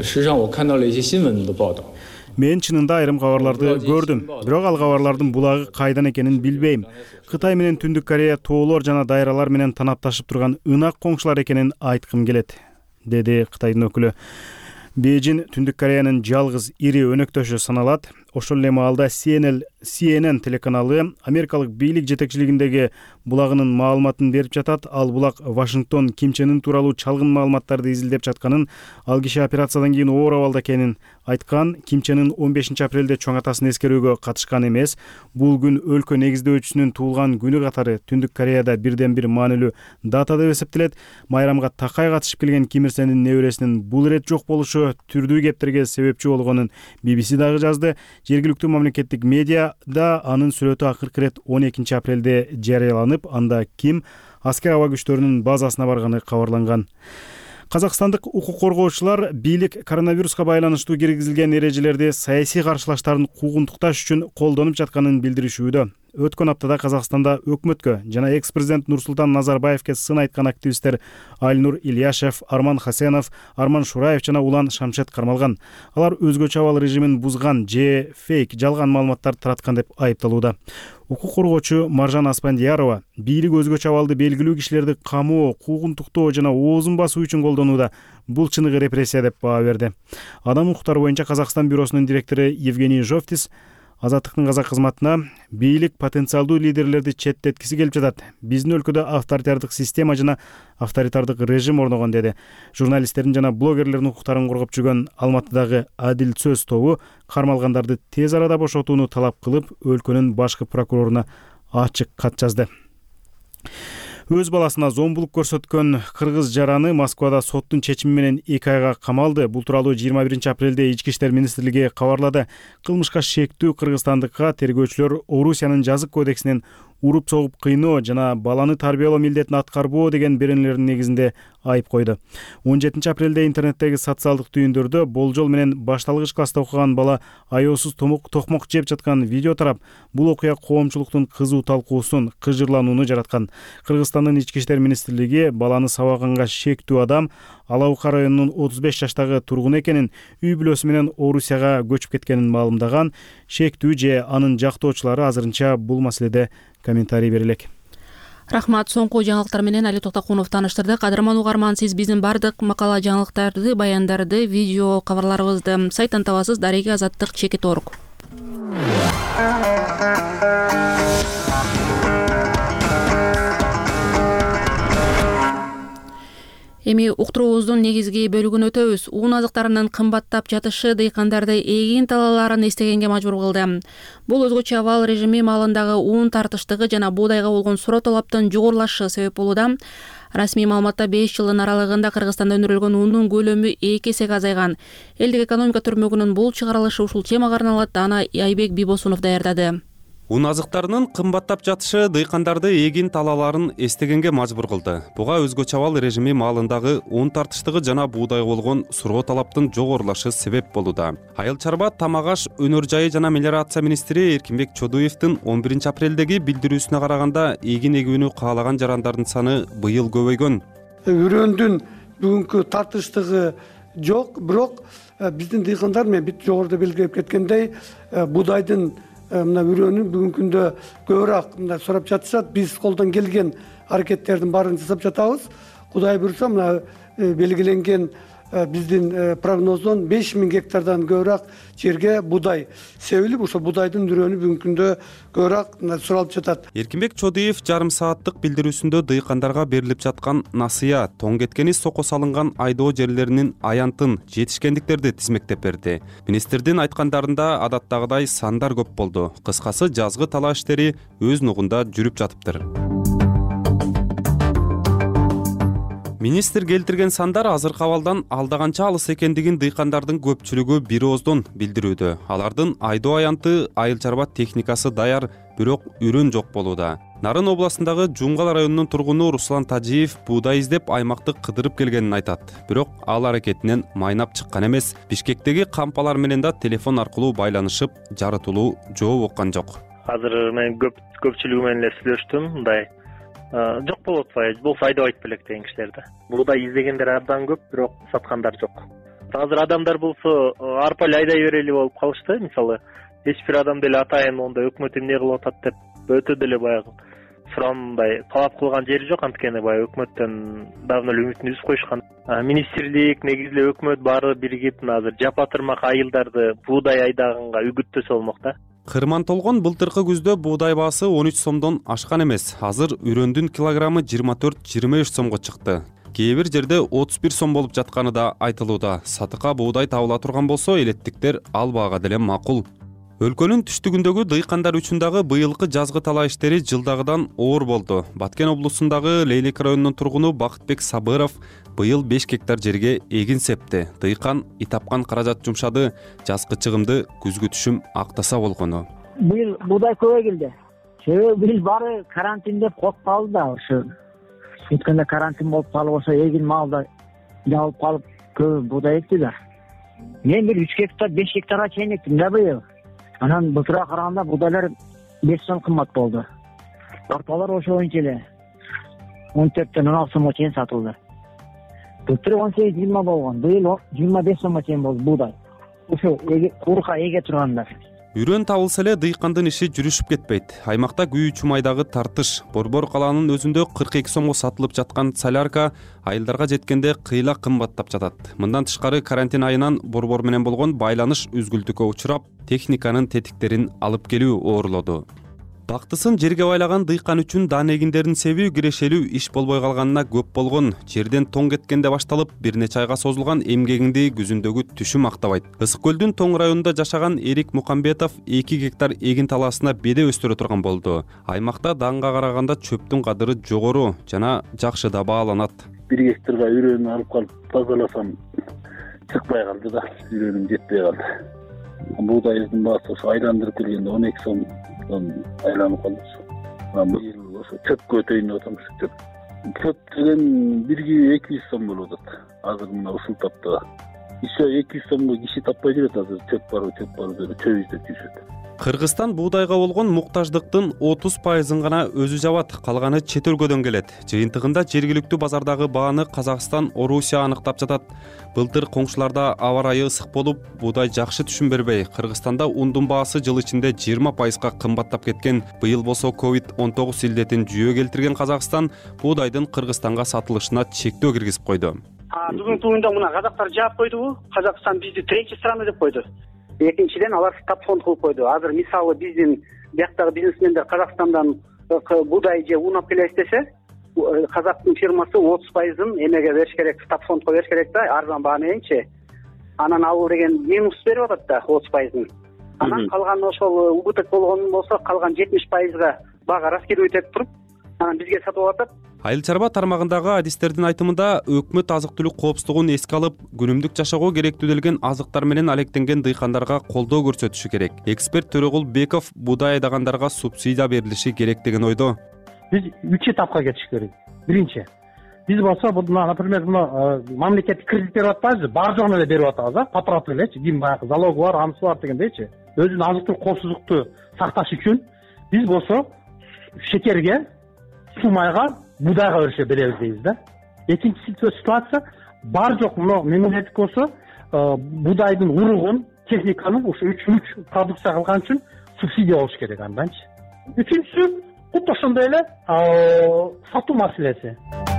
Мен чынында айрым кабарларды көрдүм, бирок ал кабарлардын булагы кайдан экенин билбейм. Кытай менен Түндүк Корея тоолор жана дайралар менен танапташып турган ынак коңшулар экенин айткым келет, деди Кытайдын өкүлү. Бейжин Түндүк Кореянын жалгыз ири өнөктөшү саналат. Ошол эле маалда Си Эн Эл Си Эн Эн телеканалы америкалык бийлик жетекчилигиндеги булагынын маалыматын берип жатат. Ал булак Вашингтон Ким Чен Ын тууралуу чалгын маалыматтарды изилдеп жатканын, ал киши операциядан кийин оор абалда экенин айткан. Ким Чен Ын он бешинчи апрелде чоң атасын эскерүүгө катышкан эмес. Бул күн өлкө негиздөөчүсүнүн туулган күнү катары Түндүк Кореяда бирден бир маанилүү дата деп эсептелет. Майрамга такай катышып келген Ким Ир Сендин небересинин бул ирет жок болушу түрдүү кептерге себепчи болгонун Би Би Си дагы жазды. Жергиликтүү мамлекеттик медиада анын сүрөтү акыркы ирет он экинчи апрелде жарыяланып, анда Ким аскер аба күчтөрүнүн базасына барганы кабарланган. Казакстандык укук коргоочулар бийлик коронавируска байланыштуу киргизилген эрежелерди саясий каршылаштарын куугунтукташ үчүн колдонуп жатканын билдиришүүдө. Өткөн аптада Казакстанда өкмөткө жана экс-президент Нурсултан Назарбаевке сын айткан активисттер Альнур Ильяшев, Арман Хасенов, Арман Шураев жана Улан Шамшет кармалган. Алар өзгөчө абал режимин бузган же фейк, жалган маалыматтар тараткан деп айыпталууда. Укук коргоочу Маржан Аспандиярова бийлик өзгөчө абалды белгилүү кишилерди камоо, куугунтуктоо жана оозун басуу үчүн колдонууда. Бул чыныгы репрессия деп баа берди. Адам укуктары боюнча Казакстан бюросунун директору Евгений Жовтис Азаттыктын казак кызматына бийлик потенциалдуу лидерлерди четтеткиси келип жатат. Биздин өлкөдө авторитардык система жана авторитардык режим орногон, деди. Журналисттердин жана блогерлердин укуктарын коргоп жүргөн Алматыдагы Адил Сөз тобу кармалгандарды тез арада бошотууну талап кылып, өлкөнүн башкы прокуроруна ачык кат жазды. Өз баласына зомбулук көрсөткөн кыргыз жараны Москвада соттун чечими менен эки айга камалды. Бул тууралуу жыйырма биринчи апрелде Ички иштер министрлиги кабарлады. Кылмышка шектүү кыргызстандыкка тергөөчүлөр Орусиянын жазык кодексинен уруп согуп кыйноо жана баланы тарбиялоо милдетин аткарбоо деген беренелердин негизинде айып койду. он жетинчи апрелде интернеттеги социалдык түйүндөрдө болжол менен башталгыч класста окуган бала аяосуз токмок жеп жаткан видео тарап, бул окуя коомчулуктун кызуу талкуусун, кыжырланууну жараткан. Кыргызстандын Ички иштер министрлиги баланы сабаганга шектүү адам Алаукар районунун отуз беш жаштагы тургун экенин, үй бүлөсү менен Орусияга көчүп кеткенин маалымдаган. Шектүү же анын жактоочулары азырынча бул маселеде комментарий бере элек. Рахмат. Соңку жаңылыктар менен Али Токтокунов тааныштырды. Кадырман угарман, сиз биздин бардык макала, жаңылыктарды, баяндарды, видео кабарларыбызды сайттан табасыз. Дареги Азаттык чекит орг. Эми уктуруубуздун негизги бөлүгүн өтөбүз. Уун азыктарынын кымбаттап жатышы дыйкандарды эгин талааларын эстегенге мажбур кылды. Бул өзгөчө абал режими маалындагы уун тартыштыгы жана буудайга болгон суроо талаптын жогорулашы себеп болууда. Расмий маалыматта беш жылдын аралыгында Кыргызстанда өндүрүлгөн ундун көлөмү эки эсеге азайган. Элдик экономика түрмөгүнүн бул чыгарылышы ушул темага арналат. Аны Айбек Бибосунов даярдады. Уун азыктарынын кымбаттап жатышы дыйкандарды эгин талааларын эстегенге мажбур кылды. Буга өзгөчө абал режими маалындагы уун тартыштыгы жана буудайга болгон суроо талаптын жогорулашы себеп болууда. Айыл чарба, тамак аш, өнөр жайы жана мелиорация министри Эркинбек Чодуевдин он биринчи апрелдеги билдирүүсүнө караганда, эгин эгүүнү каалаган жарандардын саны быйыл көбөйгөн. Үрөндүн бүгүнкү тартыштыгы жок, бирок биздин дыйкандар мен бүт жогоруда белгилеп кеткендей, буудайдын мына үрөөнүн бүгүнкү күндө көбүрөөк мына сурап жатышат. Биз колдон келген аракеттердин баарын жасап жатабыз. Кудай буйрса мына белгиленген биздин прогноздон беш миң гектардан көбүрөөк жерге буудай себилип, ошол буудайдын үрөөнү бүгүнкү күндө көбүрөөк суралып жатат. Эркинбек Чодуев жарым сааттык билдирүүсүндө дыйкандарга берилип жаткан насыя, тоң кеткени сокко салынган айдоо жерлеринин аянтын, жетишкендиктерди тизмектеп берди. Министрдин айткандарында адаттагыдай сандар көп болду. Кыскасы, жазгы талаа иштери өз нугунда жүрүп жатыптыр. Министр келтирген сандар азыркы абалдан алдаганча алыс экендигин дыйкандардын көпчүлүгү бир ооздон билдирүүдө. Алардын айдоо аянты, айыл чарба техникасы даяр, бирок үрөн жок болууда. Нарын областындагы Жуңгал районунун тургуну Руслан Тажиев буудай издеп аймакты кыдырып келгенин айтат. Бирок ал аракетинен майнап чыккан эмес. Бишкектеги кампалар менен да телефон аркылуу байланышып, жарытылуу жооп уккан жок. Азыр мен көп көпчүлүгү менен эле сүйлөштүм, мындай жок болуп атпайбы, болсо айдап айтып белек деген кишилерди. Буудай издегендер абдан көп, бирок саткандар жок. Азыр адамдар болсо арпа эле айдай берели болуп калышты. Мисалы, эч бир адам деле атайын онда өкмөт эмне кылып атат деп өтө деле баягы сурамдай талап кылган жери жок. Анткени баягы өкмөттөн давно эле үмүтүн үзүп коюшкан. Министрлик, негизи эле өкмөт баары биригип азыр жапа-тырмак айылдарды буудай айдаганга үгүттөсө болмок да. Кырман толгон былтыркы күздө буудай баасы он үч сомдон ашкан эмес. Азыр үрөндүн килограммы жыйырма төрт жыйырма беш сомго чыкты. Кээ бир жерде отуз бир сом болуп жатканы да айтылууда. Сатыкка буудай табыла турган болсо, элеттиктер ал баага деле макул. Өлкөнүн түштүгүндөгү дыйкандар үчүн дагы быйылкы жазгы талаа иштери жылдагыдан оор болду. Баткен облусундагы Лейлек районунун тургуну Бакытбек Сабыров быйыл беш гектар жерге эгин септи. Дыйкан итапкан каражат жумшады, жазгы чыгымды күзгү түшүм актаса болгону. Быйыл буудай көбөйгүлдү. Себеби быйыл баары карантин деп коюп калды да, ошо өткөндө карантин болуп калып, ошо эгин маалда жабылып калып көп буудай экти да. Мен бир үч гектар, беш гектарга чейин эктим да быйыл. Анан былтырга караганда буудайлар беш сом кымбат болду. Ортолор ошоюнча эле он төрттөн он алты сомго чейин сатылды. Былтыр он сегиз жыйырма болгон, быйыл жыйырма беш сомго чейин болду буудай. Ошо курка эге тургандар. Үрөн табылса эле дыйкандын иши жүрүшүп кетпейт. Аймакта күйүүчү майдагы тартыш, Борбор калаанын өзүндө кырк эки сомго сатылып жаткан солярка айылдарга жеткенде кыйла кымбаттап жатат. Мындан тышкары карантин айынан Борбор менен болгон байланыш үзгүлтүккө учурап, техниканын тетиктерин алып келүү оорлоду. бактысын жерге байлаган дыйкан үчүн даан эгиндерин себүү кирешелүү иш болбой калганына көп болгон. Жерден тоң кеткенде башталып бир нече айга созулган эмгегинди күзүндөгү түшү мактабайт. Ысык көлдүн тоң районунда жашаган Эрик Мукамбетов эки гектар эгин талаасына беде өстүрө турган болду. Аймакта даанга караганда чөптүн кадыры жогору жана жакшы да бааланат. бир гектарга үрөөнү алып калып тазаласам чыкпай калды да, үрөөнүм жетпей калды. Буудайдын баасы ошо айландырып келгенде он эки сомдон айланып калды. Быйыл ошо чөпкө өтөйүн деп атам, чөп. Чөп деген бир киби эки жүз сом болуп атат. Азыр мына ушул тапта. Еще эки жүз сомго киши таппай жүрөт азыр, чөп барбы, чөп барбы деп чөп издеп жүрүшөт. Кыргызстан буудайга болгон муктаждыктын отуз пайызын гана өзү жабат, калганы чет өлкөдөн келет. Жыйынтыгында жергиликтүү базардагы бааны Казакстан, Орусия аныктап жатат. Былтыр коңшуларда аба ырайы ысык болуп, буудай жакшы түшүн бербей, Кыргызстанда ундун баасы жыл ичинде жыйырма пайызга кымбаттап кеткен. Быйыл болсо ковид он тогуз илдетин жүйө келтирген Казакстан буудайдын Кыргызстанга сатылышына чектөө киргизип койду. Бүгүнкү күндө мына казактар жаап койдубу? Казакстан бизди третий страна деп койду. Экинчиден алар стап фонд кылып койду. Азыр мисалы биздин бияктагы бизнесмендер Казакстандан буудай же ун алып келебиз десе, казактын фирмасы отуз пайызын эмеге бериш керек, стап фондко бериш керек да, арзан баа мененчи. Анан ал деген минус берип атат да отуз пайызын. Анан калган ошол убыток болгон болсо, калган жетимиш пайызга баага раскидывать этип туруп, анан бизге сатып атат. Айыл чарба тармагындагы адистердин айтымында өкмөт азык-түлүк коопсуздугун эске алып, күнүмдүк жашоого керектүүлөлгөн азыктар менен алектенген дыйкандарга колдоо көрсөтүшү керек. Эксперт Төрөгул Беков буудай айдагандарга субсидия берилиши керек деген ойдо. Биз үч этапка кетиш керек. Биринчи, биз болсо мына, например, мына мамлекеттик кредит берип атпайбызбы? Бар жогун эле берип атабыз, а? Патрат элечи, ким баягы залогу бар, анысы бар дегендейчи. Өзүнүн азык-түлүк коопсуздукту сакташ үчүн биз болсо шекерге, суу майга, буудайга берише беребиз дейбиз да. Экинчи ситуация, бар жок мына мемлекеттик болсо буудайдын уругун, техниканы ушу үч үч продукция кылган үчүн субсидия болуш керек анданчы. Үчүнчүсү куту ошондой эле сатуу маселеси.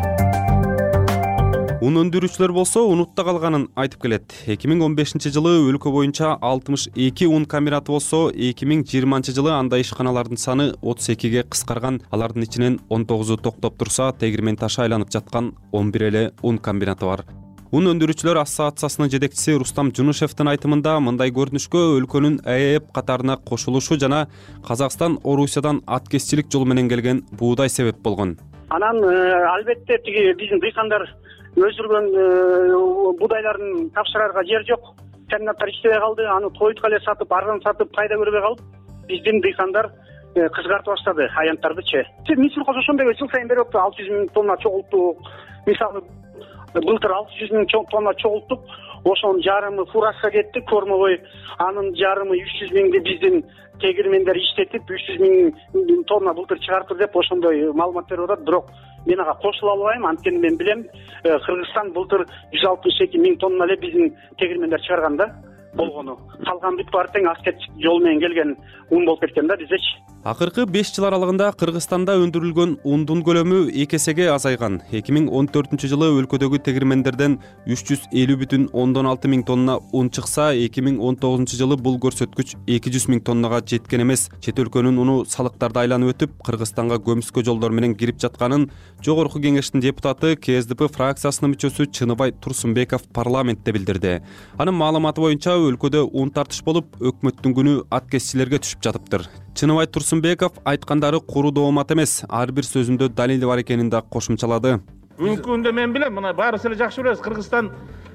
Ун өндүрүүчүлөр болсо унутта калганын айтып келет. эки миң он бешинчи жылы өлкө боюнча алтымыш эки ун комбинаты болсо, эки миң жыйырманчы жылы андай ишканалардын саны отуз экиге кыскарган. Алардын ичинен он тогузу токтоп турса, тегирмен ташы айланып жаткан он бир эле ун комбинаты бар. Ун өндүрүүчүлөр ассоциациясынын жетекчиси Рустам Жунушевдин айтымында мындай көрүнүшкө өлкөнүн ЭЭП катарына кошулушу жана Казакстан, Орусиядан аткезчилик жолу менен келген буудай себеп болгон. Анан албетте тиги биздин дыйкандар өсүргөн буудайларын тапшырарга жер жок. Комбинаттар иштебей калды, аны тойтко эле сатып, арзан сатып пайда көрбөй калып, биздин дыйкандар кызгартып баштады аянттардычы. Мисыл кошо ошондой жыл сайын берип атты, алты жүз миң тонна чогулттук. Мисалы былтыр алты жүз миң тонна чогулттук, ошонун жарымы фуражга кетти, кормовой, анын жарымы үч жүз миңди биздин тегирмендер иштетип, үч жүз миң тонна былтыр чыгартты деп ошондой маалымат берип атат. Бирок мен ага кошула албайм, анткени мен билем, Кыргызстан былтыр жүз алтымыш эки миң тонна эле биздин тегирмендер чыгарган да болгону. Калган бүт баары тең аскет жол менен келген ун болуп кеткен да биздечи. Акыркы беш жыл аралыгында Кыргызстанда өндүрүлгөн ундун көлөмү эки эсеге азайган. эки миң он төртүнчү жылы өлкөдөгү тегирмендерден үч жүз элүү бүтүн ондон алты миң тонна ун чыкса, эки миң он тогузунчу жылы бул көрсөткүч эки жүз миң тоннага жеткен эмес. Чет өлкөнүн уну салыктарды айланып өтүп, Кыргызстанга көмүскө жолдор менен кирип жатканын Жогорку Кеңештин депутаты Ке Эс Ди Пи фракциясынын мүчөсү Чыныбай Турсунбеков парламентте билдирди. Анын маалыматы боюнча өлкөдө ун тартыш болуп, өкмөттүн күнү аткезчилерге түшүп жатыптыр. Чыныбай Турсунбеков айткандары куру доомат эмес, ар бир сөзүндө далили бар экенин да кошумчалады. Бүгүнкү күндө мен билем, мына баарыбыз эле жакшы билебиз, Кыргызстан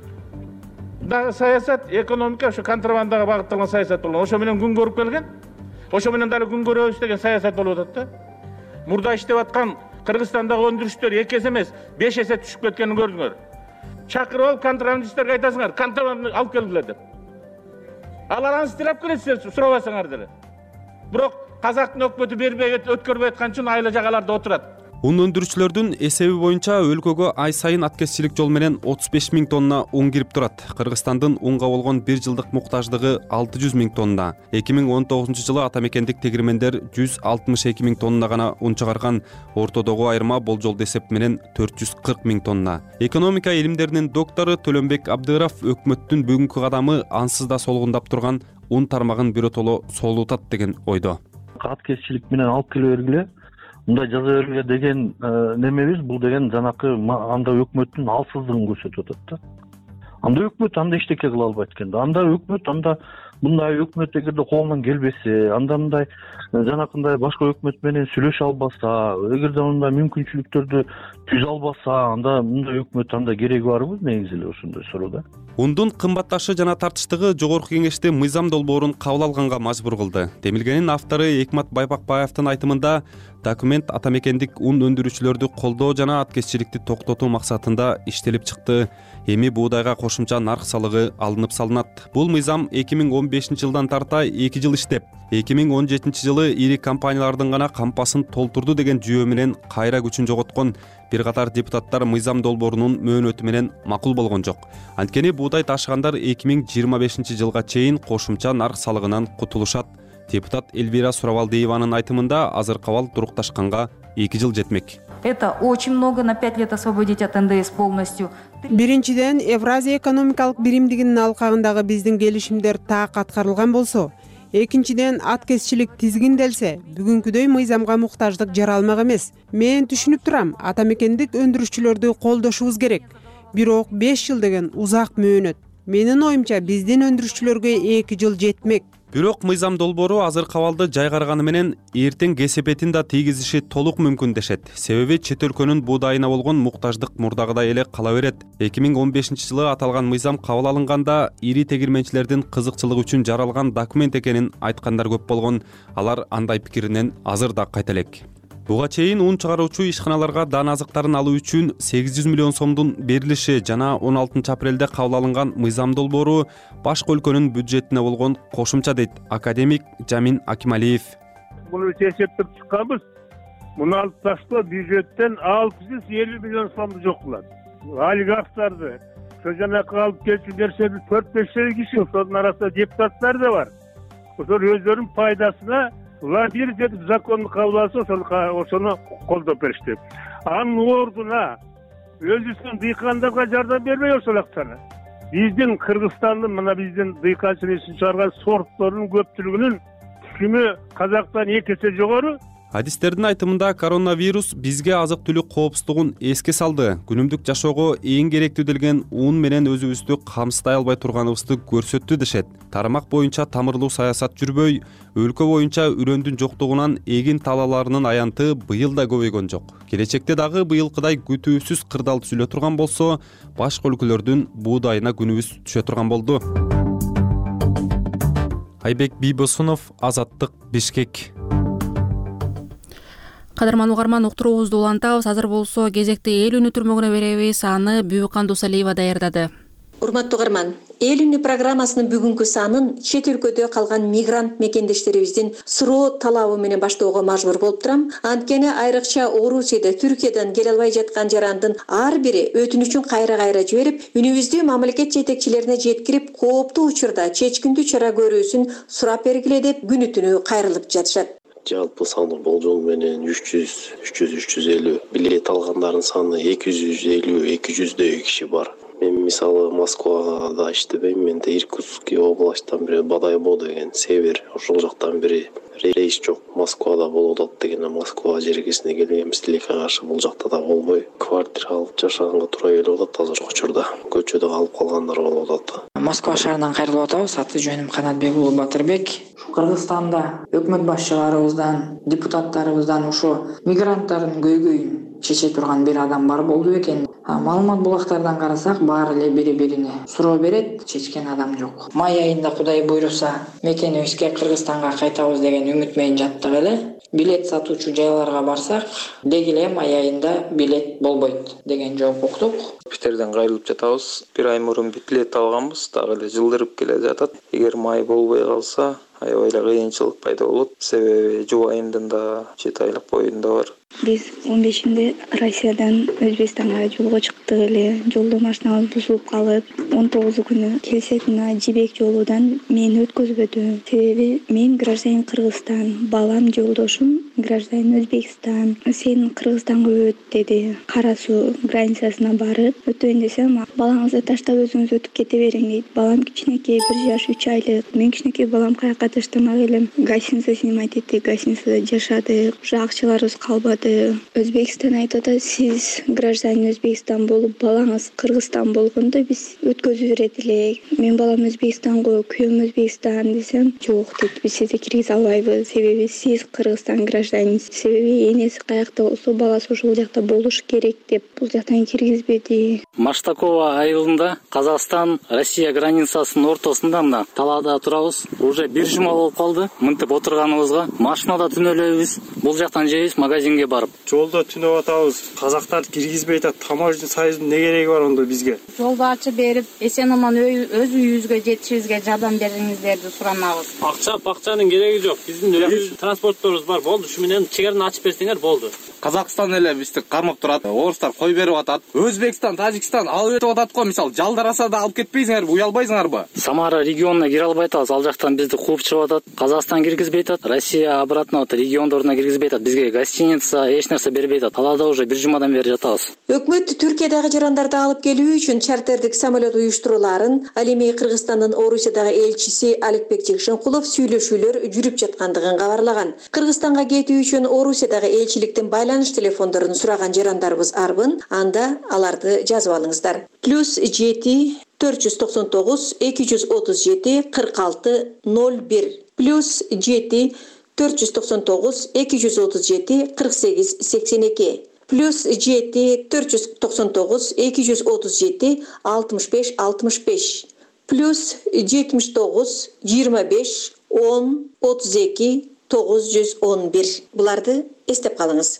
дагы саясат, экономика ушу контрабандага багытталган саясат болгон. Ошо менен күн көрүп келген. Ошо менен дагы күн көрөбүз деген саясат болуп атат да. Мурда иштеп аткан Кыргызстандагы өндүрүштөр эки эсе эмес, беш эсе түшүп кеткенин көрдүңөр. Чакырып алып контрабандисттерге айтасыңар, контрабанда алып келгиле деп. Алар аны тилеп келесиздер, сурабасаңар деле. Бирок казактын өкмөтү бербей өткөрбөй аткан үчүн айла жагаларда отурат. Ун өндүрүүчүлөрдүн эсеби боюнча өлкөгө ай сайын аткезчилик жол менен отуз беш миң тонна ун кирип турат. Кыргызстандын унга болгон бир жылдык муктаждыгы алты жүз миң тонна. эки миң он тогузунчу жылы ата мекендик тегирмендер жүз алтымыш эки миң тонна гана ун чыгарган. Ортодогу айырма болжолдуу эсеп менен төрт жүз кырк миң тонна. Экономика илимдеринин доктору Төлөнбек Абдыров өкмөттүн бүгүнкү кадамы ансыз да солгундап турган ун тармагын биротоло солуутат деген ойдо. жанакы аткезчилик менен алып келе бергиле, мындай жаза бергиле деген немебиз. Бул деген жанакы анда өкмөттүн алсыздыгын көрсөтүп атат да. Анда өкмөт анда эчтеке кыла албайт экен да. Анда өкмөт анда мындай өкмөт эгерде колунан келбесе, анда мындай жанакындай башка өкмөт менен сүйлөшө албаса, эгерде мындай мүмкүнчүлүктөрдү түзө албаса, анда мындай өкмөт анда кереги барбы негизи эле ошондой суроо да. Ундун кымбатташы жана тартыштыгы жогорку кеңеште мыйзам долбоорун кабыл алганга мажбур кылды. Демилгенин автору Экмат Байпакбаевдин айтымында документ ата мекендик ун өндүрүүчүлөрдү колдоо жана аткезчиликти токтотуу максатында иштелип чыкты. Эми буудайга кошумча нарк салыгы алынып салынат. Бул мыйзам эки миң он бешинчи жылдан тарта эки жыл иштеп, эки миң он жетинчи жылы ири компаниялардын гана кампасын толтурду деген жүйө менен кайра күчүн жоготкон. Бир катар депутаттар мыйзам долбоорунун мөөнөтү менен макул болгон жок. Анткени буудай ташыгандар эки миң жыйырма бешинчи жылга чейин кошумча нарк салыгынан кутулушат. Депутат Эльвира Суравалдиеванын айтымында азыр кабал турукташканга эки жыл жетмек. Это очень много, на пять лет освободить от эн дэ эс полностью. Биринчиден, Евразия экономикалык биримдигинин алкагындагы биздин келишимдер так аткарылган болсо, экинчиден аткезчилик тизгинделсе, бүгүнкүдөй мыйзамга муктаждык жаралмак эмес. Мен түшүнүп турам, ата мекендик өндүрүшчүлөрдү колдошубуз керек. Бирок беш жыл деген узак мөөнөт. Менин оюмча биздин өндүрүшчүлөргө эки жыл жетмек. Бирок мыйзам долбоору азыр кабалды жайгарганы менен эртең кесепетин да тийгизиши толук мүмкүн дешет. Себеби чет өлкөнүн буудайына болгон муктаждык мурдагыдай эле кала берет. эки миң он бешинчи жылы аталган мыйзам кабыл алынганда ири тегирменчилердин кызыкчылыгы үчүн жаралган документ экенин айткандар көп болгон. Алар андай пикиринен азыр да кайта элек. Буга чейин ун чыгаруучу ишканаларга дан азыктарын алуу үчүн сегиз жүз миллион сомдун берилиши жана он алтынчы апрелде кабыл алынган мыйзам долбоору башка өлкөнүн бюджетине болгон кошумча дейт академик Жамин Акималиев. Муну эсептеп чыкканбыз. Муну алып таштоо бюджеттен алты жүз элүү миллион сомду жок кылат. Олигархтарды, ошо жанакы алып келчү нерсени төрт беш киши, ошонун арасында депутаттар да бар. Ошол өздөрүнүн пайдасына лоббист этип законду кабыл алса, ошону колдоп беришти. Анын ордуна өзүбүздүн дыйкандарга жардам бербей ошолактаны. Биздин Кыргызстандын мына биздин дыйканчылык үчүн чыгарган сорттордун көпчүлүгүнүн түшүмү казактан эки эсе жогору. Адистердин айтымында коронавирус бизге азык-түлүк коопсуздугун эске салды. Күнүмдүк жашоого эң керектүү делген ун менен өзүбүздү камсыздай албай турганыбызды көрсөттү дешет. Тармак боюнча тамырлуу саясат жүрбөй, өлкө боюнча үрөндүн жоктугунан эгин талааларынын аянты быйыл да көбөйгөн жок. Келечекте дагы быйылкыдай күтүүсүз кырдаал түзүлө турган болсо, башка өлкөлөрдүн буудайына күнүбүз түшө турган болду. Айбек Бийбосунов, Азаттык, Бишкек. Кадырман угарман, уктуруубузду улантабыз. Азыр болсо кезекти эл үнү түрмөгүнө беребиз. Аны Бүйүкан Дусалиева даярдады. Урматтуу угарман, эл үнү программасынын бүгүнкү санын чет өлкөдө калган мигрант мекендештерибиздин суроо талабы менен баштоого мажбур болуп турам. Анткени айрыкча Орусияда, Түркиядан келе албай жаткан жарандын ар бири өтүнүчүн кайра-кайра жиберип, үнүбүздү мамлекет жетекчилерине жеткирип, кооптуу учурда чечкиндүү чара көрүүсүн сурап бергиле деп күнү түнү кайрылып жатышат. Жалпы саны болжол менен үч жүз, үч жүз, үч жүз элүү. Билет алгандардын саны эки жүз элүү, эки жүздөй киши бар. Мен мисалы Москвада иштебейм, менде Иркутский областтан бери Бадайбо деген север, ошол жактан бери рейс жок. Москвада болуп атат деген, Москва жергесине келгенбиз, тилекке каршы бул жакта да болбой, квартира алып жашаганга туура келип атат азыр учурда. Көчөдө калып калгандар болуп атат. Москва шаарынан кайрылып атабыз. Аты жөнүм Канатбек уулу Батырбек. Кыргызстанда өкмөт башчыларыбыздан, депутаттарыбыздан ошо мигранттардын көйгөйүн чече турган бир адам бар болду экен. Маалымат булактардан карасак, баары эле бири-бирине суроо берет, чечкен адам жок. Май айында Кудай буйруса, мекенибизге Кыргызстанга кайтабыз деген үмүт менен жаттык эле. Билет сатуучу жайларга барсак, деги эле май айында билет болбойт деген жооп уктук. Питерден кайрылып жатабыз. Бир ай мурун билет алганбыз, дагы эле жылдырып келе жатат. Эгер май болбой калса, аябай эле кыйынчылык пайда болот. Себеби жубайымдын да жети айлык боюнда бар. Биз он бешинде Россиядан Өзбекстанга жолго чыктык эле. Жолдо машиналар бузулуп калып, он тогузу күнү келсек, мына Жибек жолудан мени өткөзбөдү. Себеби мен гражданин Кыргызстан, балам жолдошум гражданин Өзбекстан. Сен Кыргызстанга өт деди. Кара Суу границасына барып өтөйүн десем, балаңызды таштап өзүңүз өтүп кете бериң дейт. Балам кичинекей, бир жаш үч айлык. Мен кичинекей балам каяка катыштым элем. Гостиница снимать эттик, гостиницада жашадык, уже акчаларыбыз калбады. Өзбекстан айтып атат, сиз гражданин Өзбекстан болуп, балаңыз Кыргызстан болгондо биз өткөзүп берет элек. Мен балам Өзбекстанго, күйөөм Өзбекстан десем, жок дейт. Биз сизди киргизе албайбыз, себеби сиз Кыргызстан гражданинсиз. Себеби энеси каякта болсо, баласы ошол жакта болуш керек деп бул жактан киргизбеди. Маштакова айылында Казакстан Россия границасынын ортосунда мына талаада турабыз. Уже бир жума болуп калды. Мынтип отурганыбызга машинада түнөлөйбүз. Бул жактан жейбиз магазинге барып. Жолдо түнөп атабыз. Казактар киргизбей атат. Таможня союзунун не кереги бар ондо бизге? Жолду ачып берип, эсен аман өз үйүбүзгө жетишибизге жардам бериңиздерди суранабыз. Акча бакчанын кереги жок. Биздин өз транспортторубуз бар. Болду, ушу менен чегараны ачып берсеңер болду. Казакстан эле бизди кармап турат. Орустар кой берип атат. Өзбекстан, Тажикстан алып кетип атат го. Мисалы, жалдараса да алып кетпейсиңерби, уялбайсыңарбы? Самара регионуна кире албай атабыз. Ал жактан бизди кууп чыгып атат. Казакстан киргизбей атат. Россия обратно вот региондоруна киргизбей атат. Бизге гостиница эч нерсе бербей атат. Талаада уже бир жумадан бери жатабыз. Өкмөт Түркиядагы жарандарды алып келүү үчүн чартердик самолет уюштурууларын, ал эми Кыргызстандын Орусиядагы элчиси Аликбек Жекшенкулов сүйлөшүүлөр жүрүп жаткандыгын кабарлаган. Кыргызстанга кетүү үчүн Орусиядагы элчиликтин байланыш телефондорун сураган жарандарыбыз арбын, анда аларды жазып алыңыздар. плюс жети төрт жүз токсон тогуз эки жүз отуз жети кырк алты ноль бир плюс жети төрт жүз токсон тогуз эки жүз отуз жети кырк сегиз сексен эки плюс жети төрт жүз токсон тогуз эки жүз отуз жети алтымыш беш алтымыш беш плюс жетимиш тогуз жыйырма беш он отуз эки тогуз жүз он бир. Буларды эстеп калыңыз.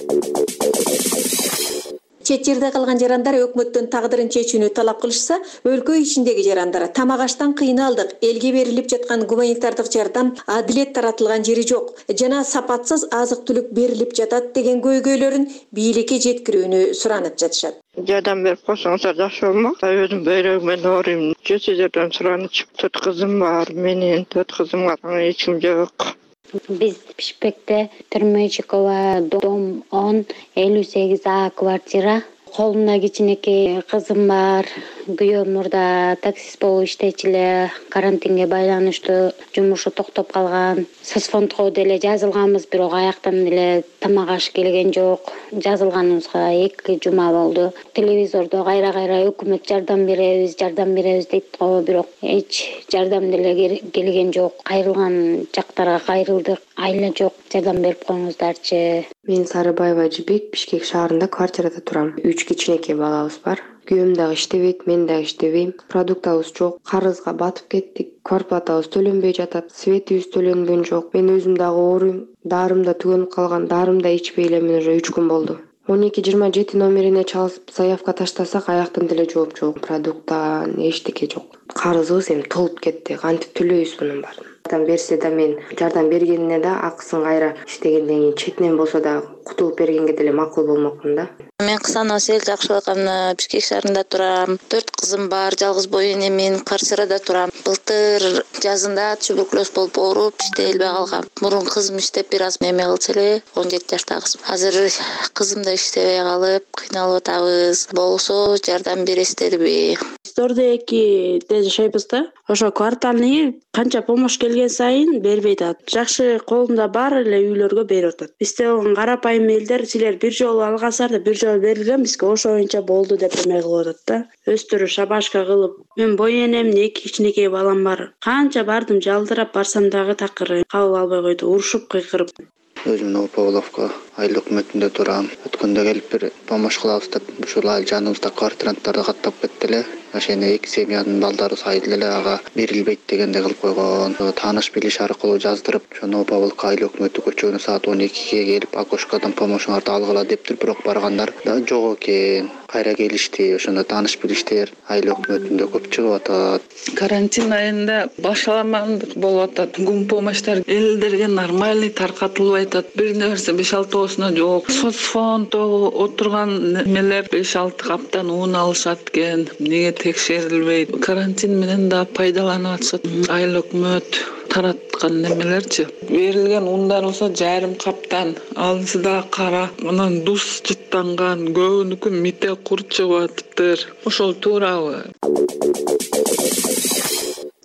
Чет жерде калган жарандар өкмөттөн тагдырын чечүүнү талап кылышса, өлкө ичиндеги жарандар тамак аштан кыйналдык, элге берилип жаткан гуманитардык жардам адилет таратылган жери жок жана сапатсыз азык-түлүк берилип жатат деген көйгөйлөрүн бийликке жеткирүүнү суранып жатышат. Жардам берип койсоңуздар жакшы болмок. Өзүм бөйрөгүмөн ооруйм. Сиздерден суранычып, төрт кызым бар. Менин төрт кызымга эч ким жок. Биз Пишпекте Термечикова дом он элүү сегиз А квартира. Колумда кичинекей кызым бар. Күйөөм мурда таксист болуп иштечү эле, карантинге байланыштуу жумушу токтоп калган. Соцфондго деле жазылганбыз, бирок аяктан деле тамак аш келген жок. Жазылганыбызга эки жума болду. Телевизордо кайра-кайра өкмөт жардам беребиз, жардам беребиз дейт го, бирок эч жардам деле келген жок. Кайрылган жактарга кайрылдык, айла жок. Жардам берип коюңуздарчы. Мен Сарыбаева Жибек, Бишкек шаарында квартирада турам. Үч кичинекей балабыз бар. Күйөөм дагы иштебейт, мен дагы иштебейм. Продуктабыз жок, карызга батып кеттик. Квартплатабыз төлөнбөй жатат, светибиз төлөнгөн жок. Мен өзүм дагы ооруйм. Дарым да түгөнүп калган, дарым да ичпей эле мен уже үч күн болду. он эки жыйырма жети номерине чалып заявка таштасак, аяктан деле жооп жок. Продукттан эчтеке жок. Карызыбыз эми толуп кетти. Кантип төлөйбүз мунун баарын? Жардам берсе да мен жардам бергенине да акысын кайра иштегенден кийин четинен болсо да кутулуп бергенге деле макул болмокмун да. Мен Кысанова Сел Жакшыбекова, Бишкек шаарында турам. төрт кызым бар, жалгыз бой энемин, квартирада турам. Былтыр жазында туберкулез болуп ооруп иштей албай калгам. Мурун кызым иштеп бир аз эме кылчу эле, он жети жаштагы кызым. Азыр кызым да иштебей калып, кыйналып атабыз. Болсо жардам бересиздерби? Стордо экиде жашайбыз да. Ошо квартальный канча помощь келген сайын бербей атат. Жакшы колунда бар эле үйлөргө берип атат. Бизде болгон карапайым элдер силер бир жолу алгансыздар да бир жолу берилген, бизге ошо боюнча болду деп эме кылып атат да. Өстүрү шабашка кылып. Мен бой энемдин эки кичинекей балам бар. Канча бардым, жалдырап барсам дагы такыр кабыл албай койду, урушуп кыйкырып. Өзүм Новополовка айыл өкмөтүндө турам. Өткөндө келип бир помощь кылабыз деп ушул айыл жаныбызда квартиранттарды каттап кетти эле. Ошене эки семьянын балдары сайдыл эле, ага берилбейт дегенде кылып койгон. Тааныш билиш аркылуу жаздырып, ошо Новополовка айыл өкмөтү көчөгүнө саат он экиге келип, окошкадан помощуңарды алгыла дептир, бирок баргандар да жок экен. Кайра келишти, ошондо тааныш билиштер айыл өкмөтүндө көп чыгып атат. Карантин айында башаламандык болуп атат. Гум помощьтар элдерге нормальный таркатылбай атат. Бир нерсе беш алтысына жок. Соцфондо отурган немелер беш алты каптан ун алышат экен. Эмнеге текшерилбейт? Карантин менен да пайдаланып атышат. Айыл өкмөт тараткан немелерчи. Берилген ундар болсо жарым каптан, алысы да кара, анан дуз жыттанган, көбүнүкү мите курт чыгып атыптыр. Ошол туурабы?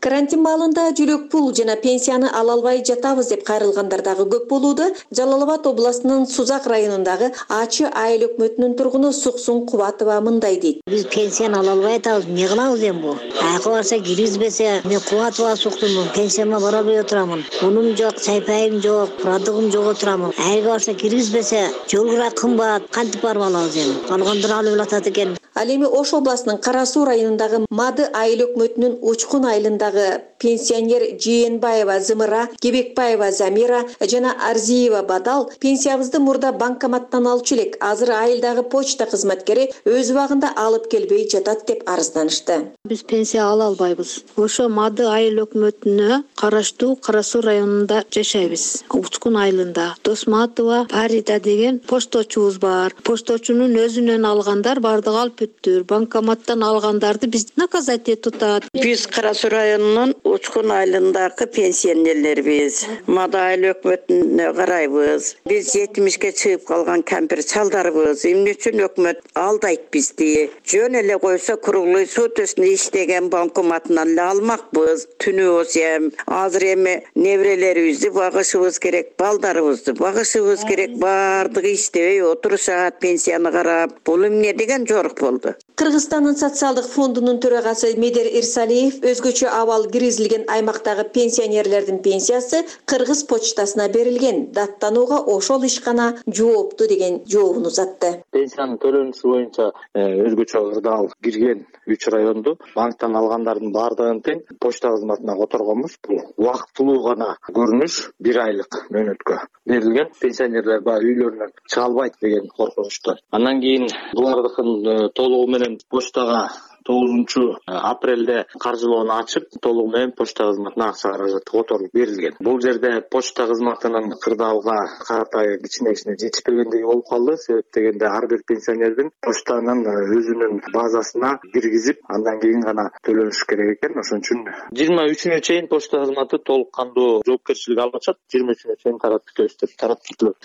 Карантин маалында жүлөк пул жана пенсияны ала албай жатабыз деп кайрылгандар дагы көп болууда. Жалал Абад областынын Сузак районундагы Ачы айыл өкмөтүнүн тургуну Суксун Кубатова мындай дейт. Биз пенсияны ала албай атабыз. Эмне кылабыз эми бу? Акы барса киргизбесе, мен Кубатова Суктумун, пенсияма бара албай отурамын. Унум жок, чайпайым жок, продуктум жок отурамын. Айга барса киргизбесе, жолгура кымбат, кантип барып алабыз эми? Калгандыр алып атат экен. Ал эми Ош областынын Кара Суу районундагы Мады айыл өкмөтүнүн Учкун айылындагы пенсионер Жээнбаева Зымыра, Кебекбаева Замира жана Арзиева Бадал пенсиябызды мурда банкоматтан алчу элек. Азыр айылдагы почта кызматкери өз убагында алып келбей жатат деп арызданышты. Биз пенсия ала албайбыз. Ошо Мады айыл өкмөтүнө караштуу Кара Суу районунда жашайбыз. Учкун айылында Досматова Фарида деген пошточубуз бар. Пошточунун өзүнөн алгандар бардыгы алып бүттүр. Банкоматтан алгандарды биз наказать тутат. Биз Кара Суу районунун Учкун айылындагы пенсионерлербиз. Мады айыл өкмөтүнө карайбыз. Биз жетимишке чыгып калган кампир чалдарбыз. Эмне үчүн өкмөт алдайт бизди? Жөн эле койсо круглый суточный иштеген банкоматынан эле алмакпыз. Түнүбүз эм. Азыр эми неберелерибизди багышыбыз керек, балдарыбызды багышыбыз керек. Бардыгы иштебей отурушат, пенсияны карап. Бул эмне деген жорук болду. Кыргызстандын социалдык фондунун төрагасы Медер Ирсалиев өзгөчө абал киргизилген аймактагы пенсионерлердин пенсиясы Кыргыз почтасына берилген. Даттанууга ошол ишкана жоопту деген жообун узатты. Пенсиянын төлөнүшү боюнча өзгөчө ырдаал кирген үч районду банктан алгандардын баардыгын тең почта кызматына которгонбуз. Бул убактылуу гана көрүнүш бир айлык мөөнөткө берилген. Пенсионерлер баягы үйлөрүнөн чыга албайт деген коркунучта. Андан кийин булардыкын толугу менен почтага тогузунчу апрелде каржылоону ачып, толугу менен почта кызматына акча каражаты которуп берилген. Бул жерде почта кызматынын кырдаалга карата кичине-кичине жетишпегендиги болуп калды. Себеп дегенде ар бир пенсионердин почтанын өзүнүн базасына киргизип, андан кийин гана төлөнүш керек экен. Ошон үчүн жыйырма үчүнө чейин почта кызматы толук кандуу жоопкерчилик алышат. жыйырма үчүнө чейин таратып деп таратып.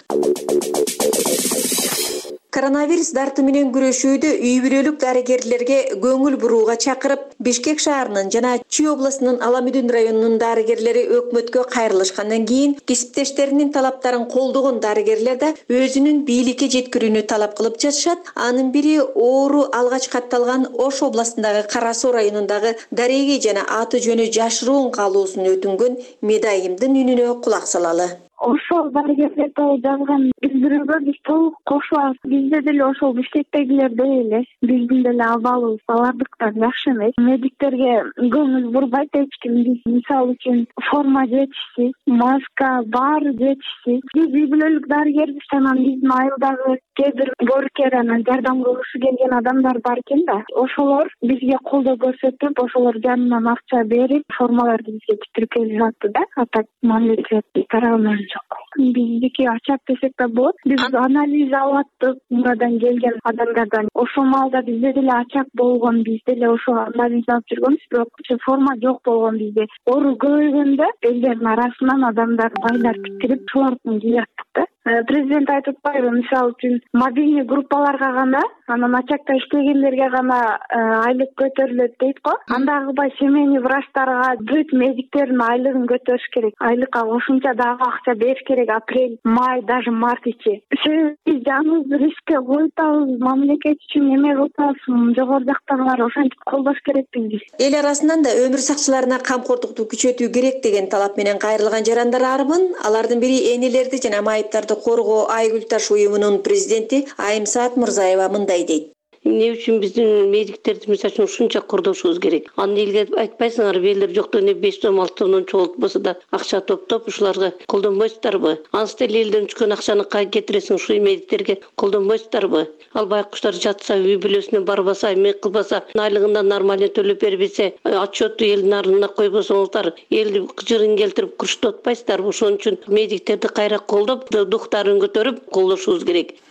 Коронавирус дарты менен күрөшүүдө үй бүлөлүк дарыгерлерге көңүл бурууга чакырып, Бишкек шаарынын жана Чүй областынын Аламүдүн районунун дарыгерлери өкмөткө кайрылышкандан кийин кесиптештеринин талаптарын колдогон дарыгерлер да өзүнүн бийликке жеткирүүнү талап кылып жатышат. Анын бири оору алгач катталган Ош областындагы Кара Суу районундагы дареги жана аты жөнү жашыруун калуусун өтүнгөн медайымдын үнүнө кулак салалы. Ошол дарыгерлер жазган билдирүүгө биз толук кошулабыз. Бизде деле ошол Бишкектегилердей эле биздин деле абалыбыз алардыктан жакшы эмес. Медиктерге көңүл бурбайт эч ким. Мисалы үчүн форма жетишсиз, маска бар жетишсиз. Биз үй бүлөлүк дарыгербиз, анан биздин айылдагы кээ бир боркер анан жардам кылгысы келген адамдар бар экен да. Ошолор бизге колдоо көрсөтүп, ошолор жанынан акча берип, формаларды бизге тиркелип жатты да. Атак мамиле тарабынан Биздики ачак десек да болот. Биз анализ алаттык мурадан келген адамдардан. Ошол маалда бизде деле ачак болгон, бизде деле ошо анализ алып жүргөнбүз, бирок форма жок болгон бизде. Оору көбөйгөндө элдердин арасынан адамдар байлар тиктирип шулардын жыяттык да. Президент айтып атпайбы, мисалы үчүн мобильный группаларга гана, анан ачакта иштегендерге гана айлык көтөрүлөт дейт го. Андагы бай семейный врачтарга, бүт медиктердин айлыгын көтөрүш керек. Айлыкка кошумча дагы акча бериш керек апрель, май, даже март ичи. Себеби жаныбызды рискке коюп атабыз, мамлекет үчүн эме кылып атабыз, жогору жактагылар ошентип колдош керек биз. Эл арасынан да өмүр сакчыларына камкордукту күчөтүү керек деген талап менен кайрылган жарандар арбын. Алардын бири энелерди жана майыптарды коргоо Айгүл Таш уюмунун президенти Айымсаат Мырзаева мындай дейт. Эмне үчүн биздин медиктерди мисалы үчүн ушунча кордошубуз керек? Аны элге айтпайсыңар, белдер жоктон эле беш сом алты сомдон чогултпаса да акча топтоп ушуларга колдонбойсуздарбы? Ансы деле элден түшкөн акчаны кайда кетиресиң, ушул медиктерге колдонбойсуздарбы? Ал байкуштар жатса, үй бүлөсүнө барбаса, эме кылбаса, айлыгынан нормально төлөп бербесе, отчетту элдин алдына койбосоңуздар, элди жырын келтирип курчтотпайсыздарбы? Ошон үчүн медиктерди кайра колдоп, духтарын көтөрүп колдошубуз керек.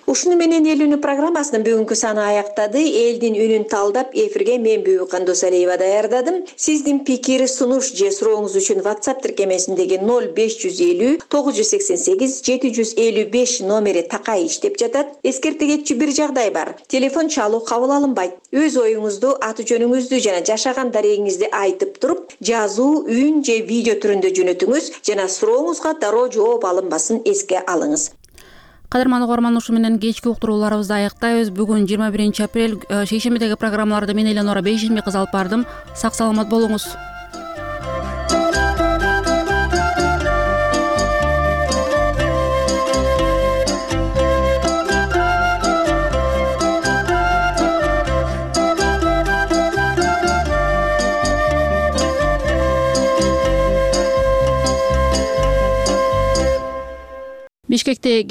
Ушуну менен эл үнү программасынын бүгүнкү саны аяктады. Элдин үнүн талдап эфирге мен Бүйүкан Досалиева даярдадым. Сиздин пикир, сунуш же сурооңуз үчүн WhatsApp тиркемесиндеги ноль беш жүз элүү тогуз жүз сексен сегиз жети жүз элүү беш номери такай иштеп жатат. Эскертегеччи бир жагдай бар. Телефон чалуу кабыл алынбайт. Өз оюңузду, аты жөнүңүздү жана жашаган дарегиңизди айтып туруп, жазуу, үн же видео түрүндө жөнөтүңүз жана сурооңузга дароо жооп алынбасын эске алыңыз. Кадырман угарман, ушу менен кечки уктурууларыбызды аяктайбыз. Бүгүн жыйырма биринчи апрель шейшембидеги программаларды мен Эленора Бейшенбек кызы алып бардым. Сак саламат болуңуз. Бишкекте